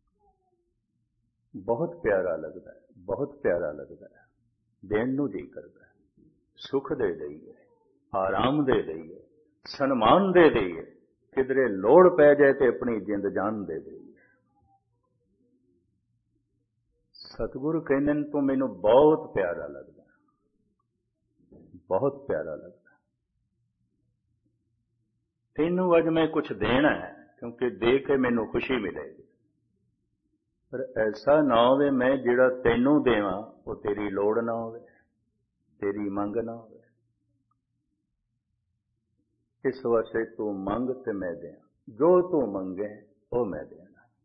[SPEAKER 1] ਬਹੁਤ ਪਿਆਰਾ ਲੱਗਦਾ ਹੈ, ਬਹੁਤ ਪਿਆਰਾ ਲੱਗਦਾ ਹੈ, ਦੇਣ ਨੂੰ ਜੀ ਕਰਦਾ ਹੈ। ਸੁੱਖ ਦੇ ਦਈਏ, ਆਰਾਮ ਦੇ ਦਈਏ, ਸਨਮਾਨ ਦੇ ਦਈਏ, ਕਿਧਰੇ ਲੋੜ ਪੈ ਜਾਏ ਤੇ ਆਪਣੀ ਜਿੰਦ ਜਾਨ ਦੇ ਦਈਏ। ਸਤਿਗੁਰੂ ਕਹਿੰਦੇ ਨੇ ਤੂੰ ਮੈਨੂੰ ਬਹੁਤ ਪਿਆਰਾ ਲੱਗਦਾ, ਬਹੁਤ ਪਿਆਰਾ ਲੱਗਦਾ। ਤੈਨੂੰ ਅੱਜ ਮੈਂ ਕੁਛ ਦੇਣਾ ਹੈ, ਕਿਉਂਕਿ ਦੇ ਕੇ ਮੈਨੂੰ ਖੁਸ਼ੀ ਮਿਲੇਗੀ। ਪਰ ਐਸਾ ਨਾ ਹੋਵੇ ਮੈਂ ਜਿਹੜਾ ਤੈਨੂੰ ਦੇਵਾਂ ਉਹ ਤੇਰੀ ਲੋੜ ਨਾ ਹੋਵੇ, ਤੇਰੀ ਮੰਗ ਨਾ ਹੋਵੇ। ਇਸ ਵਾਸਤੇ ਤੂੰ ਮੰਗ ਤੇ ਮੈਂ ਦਿਆਂ, ਜੋ ਤੂੰ ਮੰਗੇ ਉਹ ਮੈਂ ਦੇਣਾ।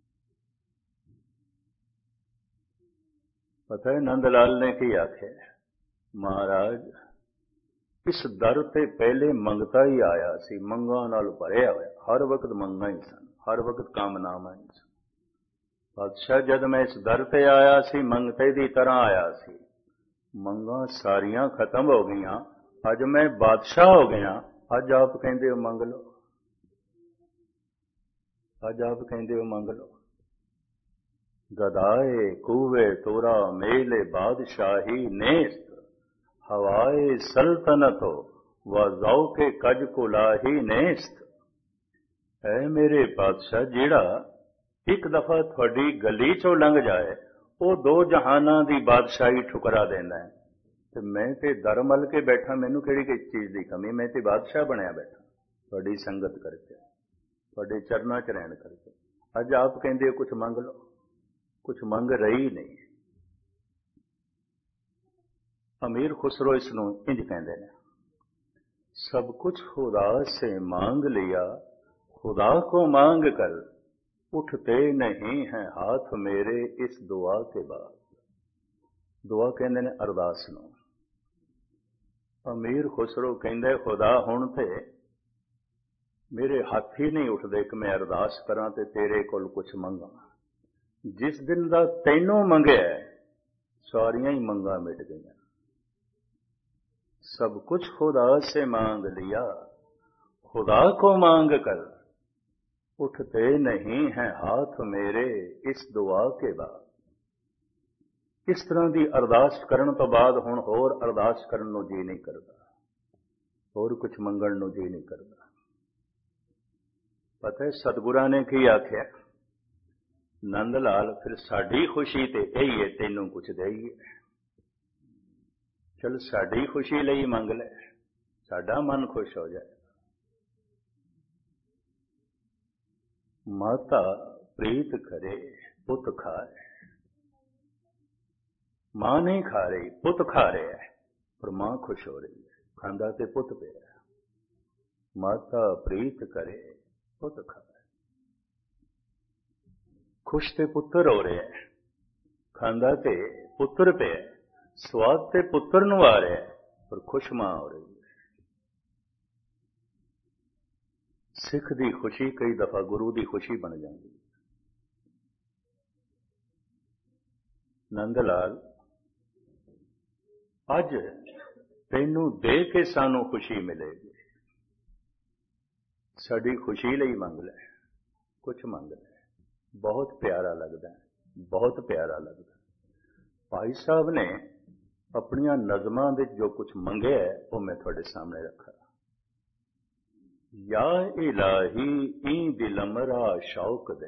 [SPEAKER 1] ਪਤਾ ਹੈ ਨੰਦ ਲਾਲ ਨੇ ਕੀ ਆਖਿਆ? ਮਹਾਰਾਜ ਇਸ ਦਰ ਤੇ ਪਹਿਲੇ ਮੰਗਤਾ ਹੀ ਆਇਆ ਸੀ, ਮੰਗਾਂ ਨਾਲ ਭਰਿਆ ਹੋਇਆ, ਹਰ ਵਕਤ ਮੰਗਾਂ ਹੀ ਸਨ, ਹਰ ਵਕਤ ਕਾਮਨਾਵਾਂ ਹੀ ਸਨ। ਬਾਦਸ਼ਾਹ ਜਦ ਮੈਂ ਇਸ ਦਰ ਤੇ ਆਇਆ ਸੀ ਮੰਗਤੇ ਦੀ ਤਰ੍ਹਾਂ ਆਇਆ ਸੀ, ਮੰਗਾਂ ਸਾਰੀਆਂ ਖਤਮ ਹੋ ਗਈਆਂ, ਅੱਜ ਮੈਂ ਬਾਦਸ਼ਾਹ ਹੋ ਗਿਆ। ਅੱਜ ਆਪ ਕਹਿੰਦੇ ਹੋ ਮੰਗ ਲਓ, ਅੱਜ ਆਪ ਕਹਿੰਦੇ ਹੋ ਮੰਗ ਲਓ। ਗਦਾਏ ਕੂਵੇ ਤੋਰਾ ਮੇਲੇ ਬਾਦਸ਼ਾਹੀ ਨੇਸਤ, ਹਵਾਏ ਸਲਤਨਤੋ व ਜ਼ੌਕੇ ਕਜ ਕੁਲਾਹੀ ਨੇਸਤ। ਐ ਮੇਰੇ ਬਾਦਸ਼ਾਹ, ਜਿਹੜਾ ਇੱਕ ਦਫਾ ਤੁਹਾਡੀ ਗਲੀ ਚੋਂ ਲੰਘ ਜਾਏ ਉਹ ਦੋ ਜਹਾਨਾਂ ਦੀ ਬਾਦਸ਼ਾਹੀ ਠੁਕਰਾ ਦੇਣਾ ਹੈ। ਤੇ ਮੈਂ ਤੇ ਦਰ ਮਲ ਕੇ ਬੈਠਾ, ਮੈਨੂੰ ਕਿਹੜੀ ਕਿਸ ਚੀਜ਼ ਦੀ ਕਮੀ? ਮੈਂ ਤੇ ਬਾਦਸ਼ਾਹ ਬਣਿਆ ਬੈਠਾ ਤੁਹਾਡੀ ਸੰਗਤ ਕਰਕੇ, ਤੁਹਾਡੇ ਚਰਨਾਂ 'ਚ ਰਹਿਣ ਕਰਕੇ। ਅੱਜ ਆਪ ਕਹਿੰਦੇ ਹੋ ਕੁਛ ਮੰਗ ਲਓ, ਕੁਛ ਮੰਗ ਰਹੀ ਨਹੀਂ। ਅਮੀਰ ਖੁਸਰੋ ਇਸ ਨੂੰ ਇੰਜ ਕਹਿੰਦੇ ਨੇ, ਸਭ ਕੁਛ ਖੁਦਾ ਸੇ ਮਾਂਗ ਲਿਆ, खुदा को मांग कर उठते नहीं हैं हाथ मेरे इस दुआ के बाद। दुआ कहते ने अरदास नूं। अमीर खुसरो कहंदे खुदा हुण ते मेरे हथ ही नहीं उठदे कि मैं अरदास करां ते तेरे कोल कुछ मंगां। जिस दिन दा तैनूं मंगिया सारियां ही मंगां मिट गईयां। सब कुछ खुदा से मांग लिया, खुदा को मांग कर उठते नहीं हैं हाथ मेरे इस दुआ के बाद। इस तरह की अरदास करने तो बाद हुण होर अरदास करन नूं जी नहीं करता, होर कुछ मंगण नूं जी नहीं करता। पता है सतगुरां ने की आख्या? नंद लाल फिर साडी खुशी ते यही है, तैनूं कुछ देईए। चल साडी खुशी लई मंग ले, साडा मन खुश हो जाए। माता प्रीत करे पुत खाए, मां नहीं खा रही पुत खा रहा है, पर मां खुश हो रही है, खांदा ते पुत पे है। माता प्रीत करे पुत खाए, खुश ते पुत्र हो रहे हैं, खांदा ते पुत्र पे है, स्वाद ते पुत्र नूं आ रहा है, पर खुश मां हो रही है। सिख दी खुशी कई दफा गुरु दी खुशी बन जाती है। ਨੰਦ ਲਾਲ, ਅੱਜ ਤੈਨੂੰ ਦੇ ਕੇ ਸਾਨੂੰ ਖੁਸ਼ੀ ਮਿਲੇਗੀ। ਸਾਡੀ ਖੁਸ਼ੀ ਲਈ ਮੰਗ ਲੈ, ਕੁਛ ਮੰਗ ਲੈ। ਬਹੁਤ ਪਿਆਰਾ ਲੱਗਦਾ, ਬਹੁਤ ਪਿਆਰਾ ਲੱਗਦਾ। ਭਾਈ ਸਾਹਿਬ ਨੇ ਆਪਣੀਆਂ ਨਜ਼ਮਾਂ ਵਿੱਚ ਜੋ ਕੁਛ ਮੰਗਿਆ ਉਹ ਮੈਂ ਤੁਹਾਡੇ ਸਾਹਮਣੇ ਰੱਖਾ। ਯਾ ਇਲਾਹੀ ਈ ਦਿਲਮਰਾ ਸ਼ੌਕ ਦੇ,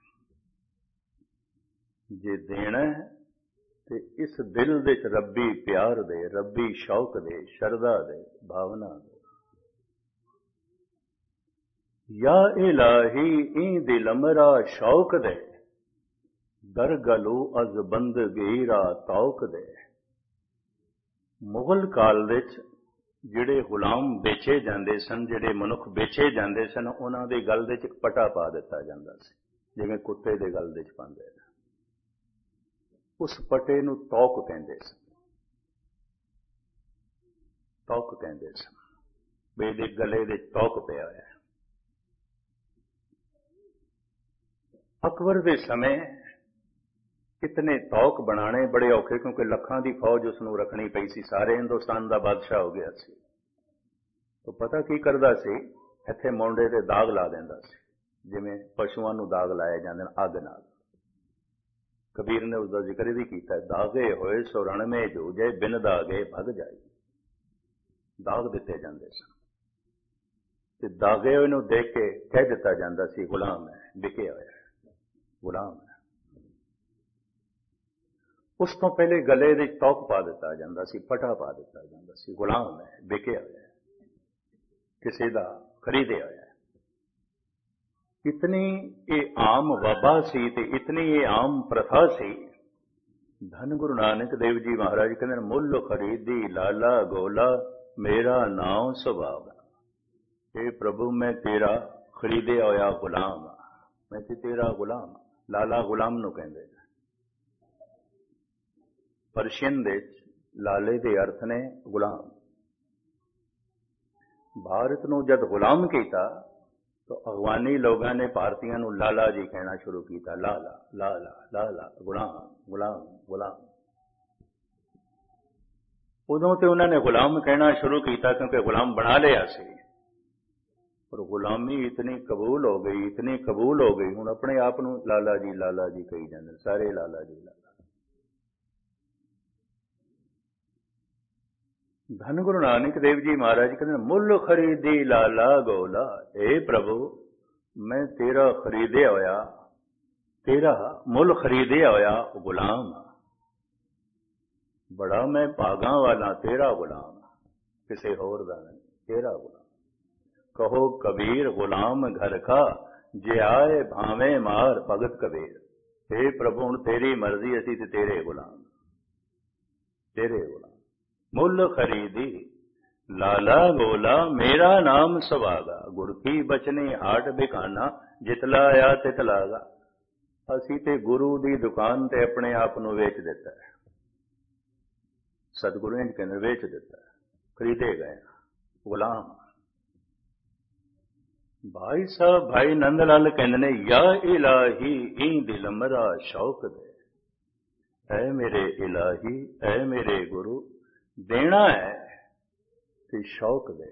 [SPEAKER 1] ਜੇ ਦੇਣਾ ਤੇ ਇਸ ਦਿਲ ਵਿੱਚ ਰੱਬੀ ਪਿਆਰ ਦੇ, ਰੱਬੀ ਸ਼ੌਕ ਦੇ, ਸ਼ਰਧਾ ਦੇ, ਭਾਵਨਾ ਦੇ। ਯਾ ਇਲਾਹੀ ਈ ਦਿਲਮਰਾ ਸ਼ੌਕ ਦੇ, ਦਰਗਲੂ ਅਜ਼ ਬੰਦਗੀ ਰਾ ਤੌਕ ਦੇ। ਮੁਗਲ ਕਾਲ ਵਿੱਚ ਜਿਹੜੇ ਗੁਲਾਮ ਵੇਚੇ ਜਾਂਦੇ ਸਨ, ਜਿਹੜੇ ਮਨੁੱਖ ਵੇਚੇ ਜਾਂਦੇ ਸਨ, ਉਹਨਾਂ ਦੇ ਗਲ ਵਿੱਚ ਇੱਕ ਪਟਾ ਪਾ ਦਿੱਤਾ ਜਾਂਦਾ ਸੀ, ਜਿਵੇਂ ਕੁੱਤੇ ਦੇ ਗਲ ਵਿੱਚ ਪਾਉਂਦੇ ਨੇ। ਉਸ ਪਟੇ ਨੂੰ ਤੌਕ ਕਹਿੰਦੇ ਸਨ, ਤੌਕ ਕਹਿੰਦੇ ਸਨ। ਬੇਦੇ ਗਲੇ ਵਿੱਚ ਤੌਕ ਪਿਆ ਹੋਇਆ। ਅਕਬਰ ਦੇ ਸਮੇਂ ਇਤਨੇ ਤੌਕ ਬਣਾਣੇ ਬੜੇ ਔਖੇ, ਕਿਉਂਕਿ ਲੱਖਾਂ ਦੀ ਫੌਜ ਉਸ ਨੂੰ ਰੱਖਣੀ ਪਈ ਸੀ। ਸਾਰੇ ਹਿੰਦੁਸਤਾਨ ਦਾ ਬਾਦਸ਼ਾਹ ਹੋ ਗਿਆ ਸੀ। ਤਾਂ ਪਤਾ ਕੀ ਕਰਦਾ ਸੀ, ਇੱਥੇ ਮੋਢੇ ਤੇ ਦਾਗ ਲਾ ਦਿੰਦਾ ਸੀ, ਜਿਵੇਂ ਪਸ਼ੂਆਂ ਨੂੰ ਦਾਗ ਲਾਏ ਜਾਂਦੇ ਨੇ ਅੱਗ ਨਾਲ। ਕਬੀਰ ਨੇ ਉਸ ਦਾ ਜ਼ਿਕਰ ਵੀ ਕੀਤਾ, ਦਾਗੇ ਹੋਏ ਸੋ ਰਣ ਮੇ ਜੂਝੇ, ਬਿਨ ਦਾਗੇ ਭਗ ਜਾਈ। ਦਾਗ ਦਿੱਤੇ ਜਾਂਦੇ ਸਨ ਤੇ ਦਾਗੇ ਹੋਏ ਨੂੰ ਦੇਖ ਕੇ ਕਹਿ ਦਿੱਤਾ ਜਾਂਦਾ ਸੀ, ਗੁਲਾਮ ਹੈ, ਵਿਕਿਆ ਹੋਇਆ, ਗੁਲਾਮ ਹੈ। ਉਸ ਤੋਂ ਪਹਿਲੇ ਗਲੇ ਵਿੱਚ ਤੌਕ ਪਾ ਦਿੱਤਾ ਜਾਂਦਾ ਸੀ, ਪਟਾ ਪਾ ਦਿੱਤਾ ਜਾਂਦਾ ਸੀ, ਗੁਲਾਮ ਹੈ, ਵਿਕਿਆ ਹੋਇਆ, ਕਿਸੇ ਦਾ ਖਰੀਦਿਆ ਹੋਇਆ। ਇਤਨੀ ਇਹ ਆਮ ਵਬਾ ਸੀ ਤੇ ਇਤਨੀ ਇਹ ਆਮ ਪ੍ਰਥਾ ਸੀ। ਧੰਨ ਗੁਰੂ ਨਾਨਕ ਦੇਵ ਜੀ ਮਹਾਰਾਜ ਕਹਿੰਦੇ, ਮੁੱਲ ਖਰੀਦੀ ਲਾਲਾ ਗੋਲਾ, ਮੇਰਾ ਨਾਮ ਸੁਭਾਵ। ਇਹ ਪ੍ਰਭੂ ਮੈਂ ਤੇਰਾ ਖਰੀਦਿਆ ਹੋਇਆ ਗੁਲਾਮ ਹਾਂ, ਮੈਂ ਤੇ ਤੇਰਾ ਗੁਲਾਮ। ਲਾਲਾ ਗੁਲਾਮ ਨੂੰ ਕਹਿੰਦੇ। ਪਰਸ਼ੀਅਨ ਦੇ ਲਾਲੇ ਦੇ ਅਰਥ ਨੇ ਗੁਲਾਮ। ਭਾਰਤ ਨੂੰ ਜਦ ਗੁਲਾਮ ਕੀਤਾ ਤਾਂ ਅਫਗਾਨੀ ਲੋਕਾਂ ਨੇ ਭਾਰਤੀਆਂ ਨੂੰ ਲਾਲਾ ਜੀ ਕਹਿਣਾ ਸ਼ੁਰੂ ਕੀਤਾ, ਲਾਲਾ ਲਾਲਾ ਲਾਲਾ, ਗੁਲਾਮ ਗੁਲਾਮ ਗੁਲਾਮ। ਉਦੋਂ ਤੇ ਉਹਨਾਂ ਨੇ ਗੁਲਾਮ ਕਹਿਣਾ ਸ਼ੁਰੂ ਕੀਤਾ ਕਿਉਂਕਿ ਗੁਲਾਮ ਬਣਾ ਲਿਆ ਸੀ। ਪਰ ਗੁਲਾਮੀ ਇਤਨੀ ਕਬੂਲ ਹੋ ਗਈ, ਇਤਨੀ ਕਬੂਲ ਹੋ ਗਈ, ਹੁਣ ਆਪਣੇ ਆਪ ਨੂੰ ਲਾਲਾ ਜੀ ਲਾਲਾ ਜੀ ਕਹੀ ਜਾਂਦੇ, ਸਾਰੇ ਲਾਲਾ ਜੀ ਲਾਲਾ। ਧੰਨ ਗੁਰੂ ਨਾਨਕ ਦੇਵ ਜੀ ਮਹਾਰਾਜ ਕਹਿੰਦੇ, ਮੁੱਲ ਖਰੀਦੀ ਲਾਲਾ ਗੋਲਾ। ਏ ਪ੍ਰਭੂ ਮੈਂ ਤੇਰਾ ਖਰੀਦਿਆ ਹੋਇਆ, ਤੇਰਾ ਮੁੱਲ ਖਰੀਦਿਆ ਹੋਇਆ ਗੁਲਾਮ। ਬੜਾ ਮੈਂ ਭਾਗਾਂ ਵਾਲਾ ਤੇਰਾ ਗੁਲਾਮ, ਕਿਸੇ ਹੋਰ ਦਾ ਨਹੀਂ, ਤੇਰਾ ਗੁਲਾਮ। ਕਹੋ ਕਬੀਰ ਗੁਲਾਮ ਘਰ ਕਾ, ਜੇ ਆਏ ਭਾਵੇਂ ਮਾਰ ਭਗਤ ਕਬੀਰ। हे ਪ੍ਰਭੂ ਹੁਣ ਤੇਰੀ ਮਰਜ਼ੀ, ਅਸੀਂ ਤੇ ਤੇਰੇ ਗੁਲਾਮ, ਤੇਰੇ ਗੁਲਾਮ। ਮੁੱਲ ਖਰੀਦੀ ਲਾਲਾ ਗੋਲਾ, ਮੇਰਾ ਨਾਮ ਸੁਭਾਗਾ। ਗੁਰ ਕੀ ਬਚਨੀ ਹਾਟ ਬਿਕਾਨਾ, ਜਿਤਲਾ ਆਇਆ ਤਿਤਲਾਗਾ। ਅਸੀਂ ਤੇ ਗੁਰੂ ਦੀ ਦੁਕਾਨ ਤੇ ਆਪਣੇ ਆਪ ਨੂੰ ਵੇਚ ਦਿੱਤਾ ਹੈ। ਸਤਿਗੁਰੂ ਇੰਝ ਕਹਿੰਦੇ, ਵੇਚ ਦਿੱਤਾ, ਖਰੀਦੇ ਗਏ, ਗੁਲਾਮ। ਭਾਈ ਸਾਹਿਬ ਭਾਈ ਨੰਦ ਲਾਲ ਕਹਿੰਦੇ ਨੇ, ਯਾ ਇਲਾਹੀ ਈ ਦਿਲਮਰਾ ਸ਼ੌਕ ਦੇ। ਐ ਮੇਰੇ ਇਲਾਹੀ, ਐ ਮੇਰੇ ਗੁਰੂ, ਦੇਣਾ ਹੈ ਤੇ ਸ਼ੌਕ ਦੇ,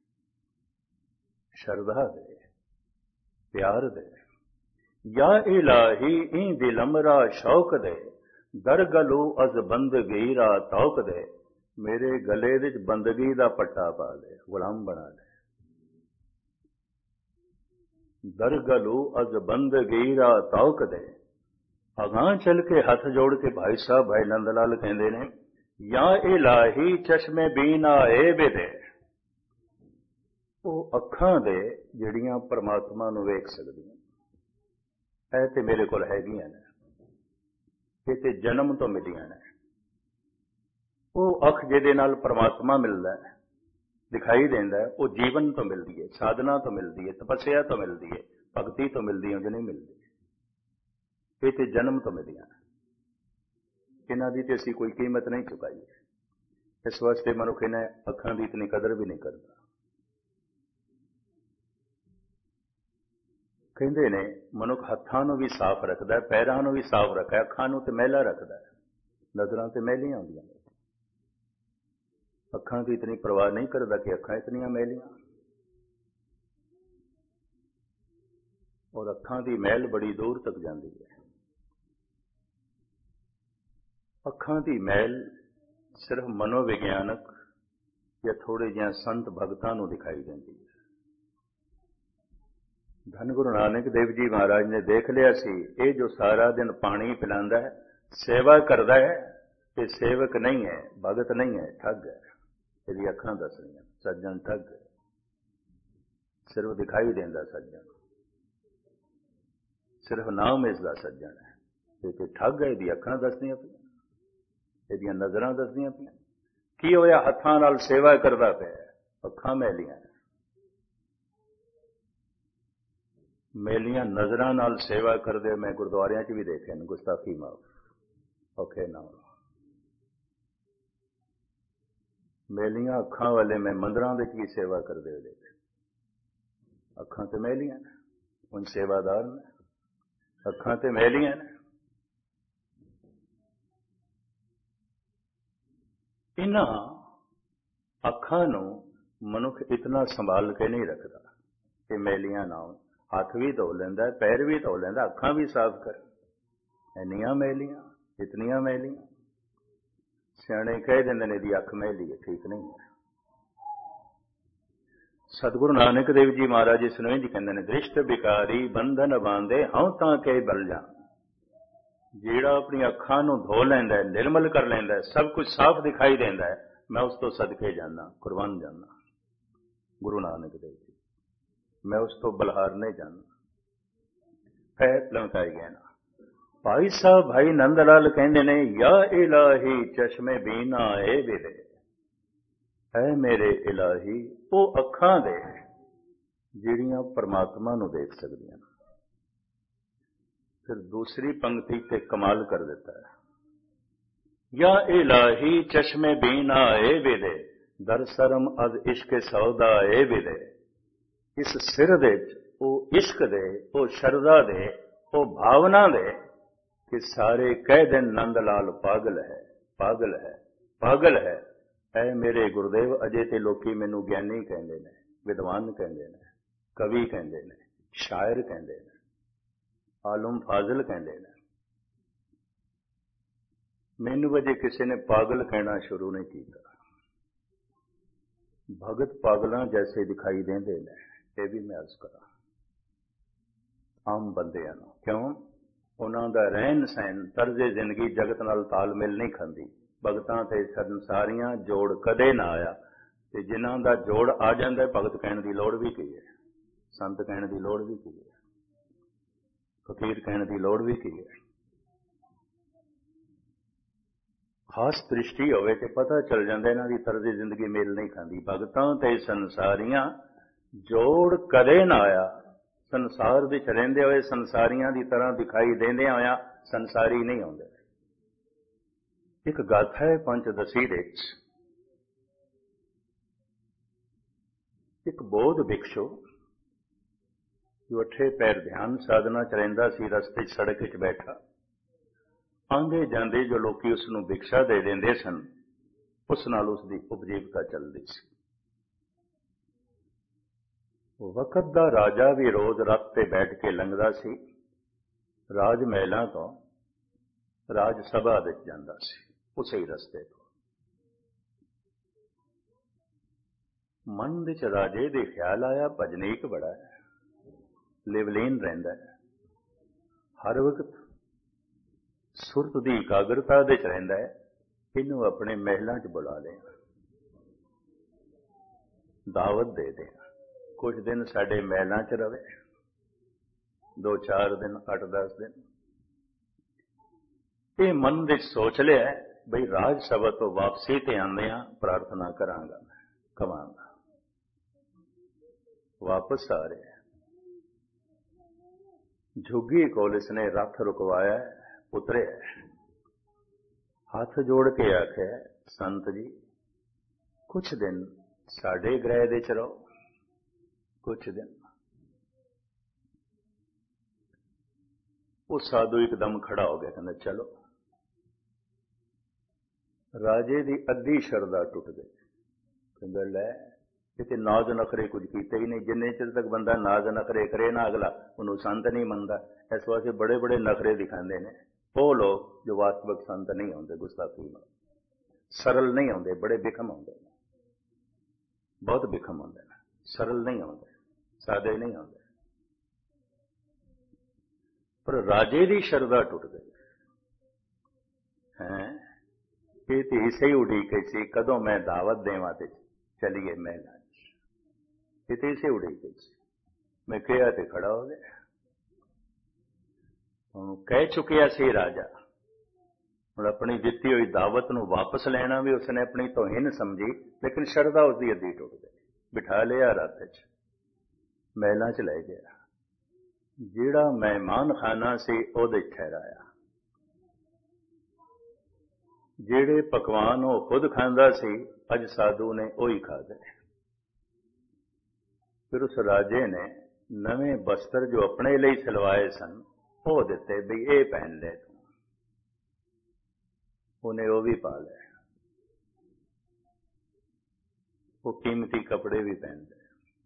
[SPEAKER 1] ਸ਼ਰਧਾ ਦੇ, ਪਿਆਰ ਦੇ। ਯਾ ਇਲਾਹੀ ਈ ਦਿਲਮਰਾ ਸ਼ੌਕ ਦੇ, ਦਰਗਲੂ ਅਜ਼ ਬੰਦਗੀ ਰਾ ਤੌਕ ਦੇ। ਮੇਰੇ ਗਲੇ ਵਿੱਚ ਬੰਦਗੀ ਦਾ ਪੱਟਾ ਪਾ ਦੇ, ਗੁਲਾਮ ਬਣਾ ਦੇ। ਦਰਗਲੂ ਅਜ਼ ਬੰਦਗੀ ਰਾ ਤੌਕ ਦੇ। ਅਗਾਂਹ ਚੱਲ ਕੇ ਹੱਥ ਜੋੜ ਕੇ ਭਾਈ ਸਾਹਿਬ ਭਾਈ ਨੰਦ ਲਾਲ ਕਹਿੰਦੇ ਨੇ, ਯਾ ਇਲਾਹੀ ਚਸ਼ਮੇ ਬੀਨਾ ਏ ਬੇਦੇ। ਉਹ ਅੱਖਾਂ ਦੇ ਜਿਹੜੀਆਂ ਪਰਮਾਤਮਾ ਨੂੰ ਵੇਖ ਸਕਦੀਆਂ, ਇਹ ਤੇ ਮੇਰੇ ਕੋਲ ਹੈਗੀਆਂ ਨੇ, ਇਹ ਤੇ ਜਨਮ ਤੋਂ ਮਿਲੀਆਂ ਨੇ। ਉਹ ਅੱਖ ਜਿਹਦੇ ਨਾਲ ਪਰਮਾਤਮਾ ਮਿਲਦਾ ਹੈ, ਦਿਖਾਈ ਦਿੰਦਾ ਹੈ, ਉਹ ਜੀਵਨ ਤੋਂ ਮਿਲਦੀ ਹੈ, ਸਾਧਨਾ ਤੋਂ ਮਿਲਦੀ ਹੈ, ਤਪੱਸਿਆ ਤੋਂ ਮਿਲਦੀ ਹੈ, ਭਗਤੀ ਤੋਂ ਮਿਲਦੀ ਹੈ, ਉਹ ਨਹੀਂ ਮਿਲਦੀ। ਇਹ ਤੇ ਜਨਮ ਤੋਂ ਮਿਲੀਆਂ ਨੇ, ਇਹਨਾਂ ਦੀ ਤੇ ਅਸੀਂ ਕੋਈ ਕੀਮਤ ਨਹੀਂ ਚੁਕਾਈ। ਇਸ ਵਾਸਤੇ ਮਨੁੱਖ ਇਹਨਾਂ ਅੱਖਾਂ ਦੀ ਇਤਨੀ ਕਦਰ ਵੀ ਨਹੀਂ ਕਰਦਾ। ਕਹਿੰਦੇ ਨੇ ਮਨੁੱਖ ਹੱਥਾਂ ਨੂੰ ਵੀ ਸਾਫ਼ ਰੱਖਦਾ, ਪੈਰਾਂ ਨੂੰ ਵੀ ਸਾਫ਼ ਰੱਖਦਾ, ਅੱਖਾਂ ਨੂੰ ਤੇ ਮੈਲਾ ਰੱਖਦਾ ਹੈ। नज़रां ते मैलियां आउंदियां ने, अखां की इतनी परवाह नहीं करता कि अखां इतनियां मैलियां, और अखां की मैल बड़ी दूर तक जाती है। अखां की मैल सिर्फ मनोविग्यानक या थोड़े जिहा संत भगतां नूं दिखाई देती है। धन गुरु नानक देव जी महाराज ने देख लिया सी, ये जो सारा दिन पानी पिलांदा है, सेवा करता है, ये सेवक नहीं है, भगत नहीं है, ठग है। यदि अखां दस रही सज्जन ठग है, सिर्फ दिखाई देंदा सज्जन, सिर्फ नाम इसका सज्जन है, ये ठग है। यदि अखां दसदियां पिया, यदियां नज़रां दसदियां पिया, की होया हत्थां नाल सेवा करदा पिया, अखां मैलियां, मेलियां नज़रां नाल सेवा करदे मैं गुरुद्वारियां च भी देखे ने, गुस्ताखी माफ, औखे ना मेलियां अखां वाले मैं मंदिरां विच भी सेवा करदे हुए देखे, अखां ते मैलियां ने, उन सेवादार ने, अखां ते मैलियां ने। इन्हां अखां नूं मनुख इतना संभाल के नहीं रखता कि मैलियां ना होण। हाथ भी धो लैंदा, पैर भी धो लैंदा, अखां भी साफ कर, इन्नियां मैलियां, इतनियां मैलियां। सियाणे कह दिंदे ने दी अख मैली है, ठीक नहीं है। सतगुरु नानक देव जी महाराज इस नूं इंज कहंदे ने, दृष्ट बिकारी बंधन बांधे हऊं तां के बल जा। ਜਿਹੜਾ अपनी अखां नूं धो लैंदा है, निर्मल कर लैंदा है, सब कुछ साफ दिखाई देंदा है, मैं उस तो सदके जाना, कुर्बान जाना। गुरु नानक देव जी, मैं उस तो बलहारने जाना। है लमकाई गया ना। भाई साहब भाई नंद लाल कहंदे ने, या इलाही चश्मे बीना ए विदे, है मेरे इलाही ਉਹ ਅੱਖਾਂ ਦੇ ਜਿਹੜੀਆਂ परमात्मा ਨੂੰ देख ਸਕਦੀਆਂ। फिर दूसरी पंक्ति पे कमाल कर देता है, या इलाही चश्मे बीना ए विदे, दर सरम अज इश्क सौदा ए विदे। इस सिर दे ਉਹ इश्क दे, ਉਹ शरदा दे, ਉਹ भावना दे कि सारे कह देन नंद लाल पागल है, पागल है, पागल है। ऐ मेरे गुरुदेव, अजे ते लोकी मैनू ज्ञानी कहंदे ने, विद्वान कहंदे ने, कवि कहंदे ने, शायर कहंदे ने, आलम फाजिल कहंदे ने। मैनू अजे किसी ने पागल कहना शुरू नहीं किया। भगत पागलों जैसे दिखाई देंदे ने, ये भी मैं अर्ज करा आम बंदियां नूं। क्यों? उन्हां दा रहन सहन, तर्जे जिंदगी जगत नाल तालमेल नहीं खांदी। भगतां ते संसारियां जोड़ कदे ना आया, ते जिन्हां दा जोड़ आ जांदा भगत कहण दी लोड़ भी की है, संत कहण दी लोड़ भी की है, फकीर कहण दी लोड़ भी की है। खास दृष्टि होवे ते पता चल जांदा इन्हां दी तर्जे जिंदगी मेल नहीं खांदी। भगतां ते संसारियां जोड़ कदे ना आया, संसार विच रहिंदे होए संसारियां दी तरह दिखाई देंदे होया संसारी नहीं आउंदे। एक गाथा है पंचदशी दे विच, एक बोध भिक्षु जो अठे पैर ध्यान साधना च रहिंदा सी, रस्ते सड़क च बैठा, आंदे जांदे जो लोकी उसनूं भिक्षा दे देंदे सन, उस नाल उसदी उपजीविका चलदी सी। वकत दा राजा भी रोज रथ ते बैठ के लंघदा सी, राज महलां तो राज सभा विच जांदा सी, उसे ही रस्ते तो। मन विच राजे दे ख्याल आया, भजनीक बड़ा है, लिवलीन रहिंदा है, हर वक्त सुरत दी एकाग्रता दे च रहिंदा है, इनू अपने महलां च बुला लें, दावत दे दें, कुछ दिन साडे महलां च रवे, दो चार दिन, अठ दस दिन। ये मन विच सोच लिया है बई राज सभा तो वापसी ते आंदियां प्रार्थना करांगा, कवांगा। वापस आ रहे हैं, झुग्गी कोल इसने रथ रुकवाया, उतरे, हाथ जोड़ के आखे, संत जी कुछ दिन साडे ग्रह दे च रहो, कुछ दिन। वो साधु एकदम खड़ा हो गया, कहना चलो। ਰਾਜੇ ਦੀ ਅੱਧੀ ਸ਼ਰਧਾ ਟੁੱਟ ਗਈ। ਕਹਿੰਦਾ ਲੈ ਕਿਤੇ ਨਾਜ਼ ਨਖਰੇ ਕੁਝ ਕੀਤੇ ਹੀ ਨਹੀਂ, ਜਿੰਨੇ ਚਿਰ ਤੱਕ ਬੰਦਾ ਨਾਜ਼ ਨਖਰੇ ਕਰੇ ਨਾ ਅਗਲਾ ਉਹਨੂੰ ਸੰਤ ਨਹੀਂ ਮੰਨਦਾ। ਇਸ ਵਾਸਤੇ ਬੜੇ ਬੜੇ ਨਖਰੇ ਦਿਖਾਉਂਦੇ ਨੇ ਉਹ ਲੋਕ ਜੋ ਵਾਸਤਵਿਕ ਸੰਤ ਨਹੀਂ ਹੁੰਦੇ, ਗੁਸਤਾਖੀ ਨਾਲ ਸਰਲ ਨਹੀਂ ਹੁੰਦੇ, ਬੜੇ ਬਿਖਮ ਹੁੰਦੇ ਨੇ, ਬਹੁਤ ਬਿਖਮ ਹੁੰਦੇ ਨੇ, ਸਰਲ ਨਹੀਂ ਹੁੰਦੇ, ਸਾਦੇ ਨਹੀਂ ਹੁੰਦੇ। ਪਰ ਰਾਜੇ ਦੀ ਸ਼ਰਧਾ ਟੁੱਟ ਗਈ ਹੈ। ਇਹ ਤੇ ਇਸੇ ਹੀ ਉਡੀਕ ਸੀ ਕਦੋਂ ਮੈਂ ਦਾਵਤ ਦੇਵਾਂ ਤੇ ਚਲੀਏ ਮਹਿਲਾਂ ਚ, ਇਹ ਤੇ ਇਸੇ ਉਡੀਕ ਸੀ। ਮੈਂ ਕਿਹਾ ਤੇ ਖੜਾ ਹੋ ਗਿਆ। ਉਹਨੂੰ ਕਹਿ ਚੁੱਕਿਆ ਸੀ ਰਾਜਾ। ਹੁਣ ਆਪਣੀ ਦਿੱਤੀ ਹੋਈ ਦਾਵਤ ਨੂੰ ਵਾਪਸ ਲੈਣਾ ਵੀ ਉਸਨੇ ਆਪਣੀ ਤੋਹੀਨ ਸਮਝੀ, ਲੇਕਿਨ ਸ਼ਰਧਾ ਉਸਦੀ ਅੱਧੀ ਟੁੱਟ ਗਈ। ਬਿਠਾ ਲਿਆ ਰੱਥ ਚ, ਮਹਿਲਾਂ ਚ ਲੈ ਗਿਆ। ਜਿਹੜਾ ਮਹਿਮਾਨ ਖਾਨਾ ਸੀ ਉਹਦੇ ਠਹਿਰਾਇਆ। ਜਿਹੜੇ ਪਕਵਾਨ ਉਹ ਖੁਦ ਖਾਂਦਾ ਸੀ ਅੱਜ ਸਾਧੂ ਨੇ ਉਹੀ ਖਾਦੇ। ਫਿਰ ਉਸ ਰਾਜੇ ਨੇ ਨਵੇਂ ਬਸਤਰ ਜੋ ਆਪਣੇ ਲਈ ਸਿਲਵਾਏ ਸਨ ਉਹ ਦਿੱਤੇ ਵੀ ਇਹ ਪਹਿਨ ਲੈ ਤੂੰ। ਉਹਨੇ ਉਹ ਵੀ ਪਾ ਲਏ, ਉਹ ਕੀਮਤੀ ਕੱਪੜੇ ਵੀ ਪਹਿਨ ਲਏ।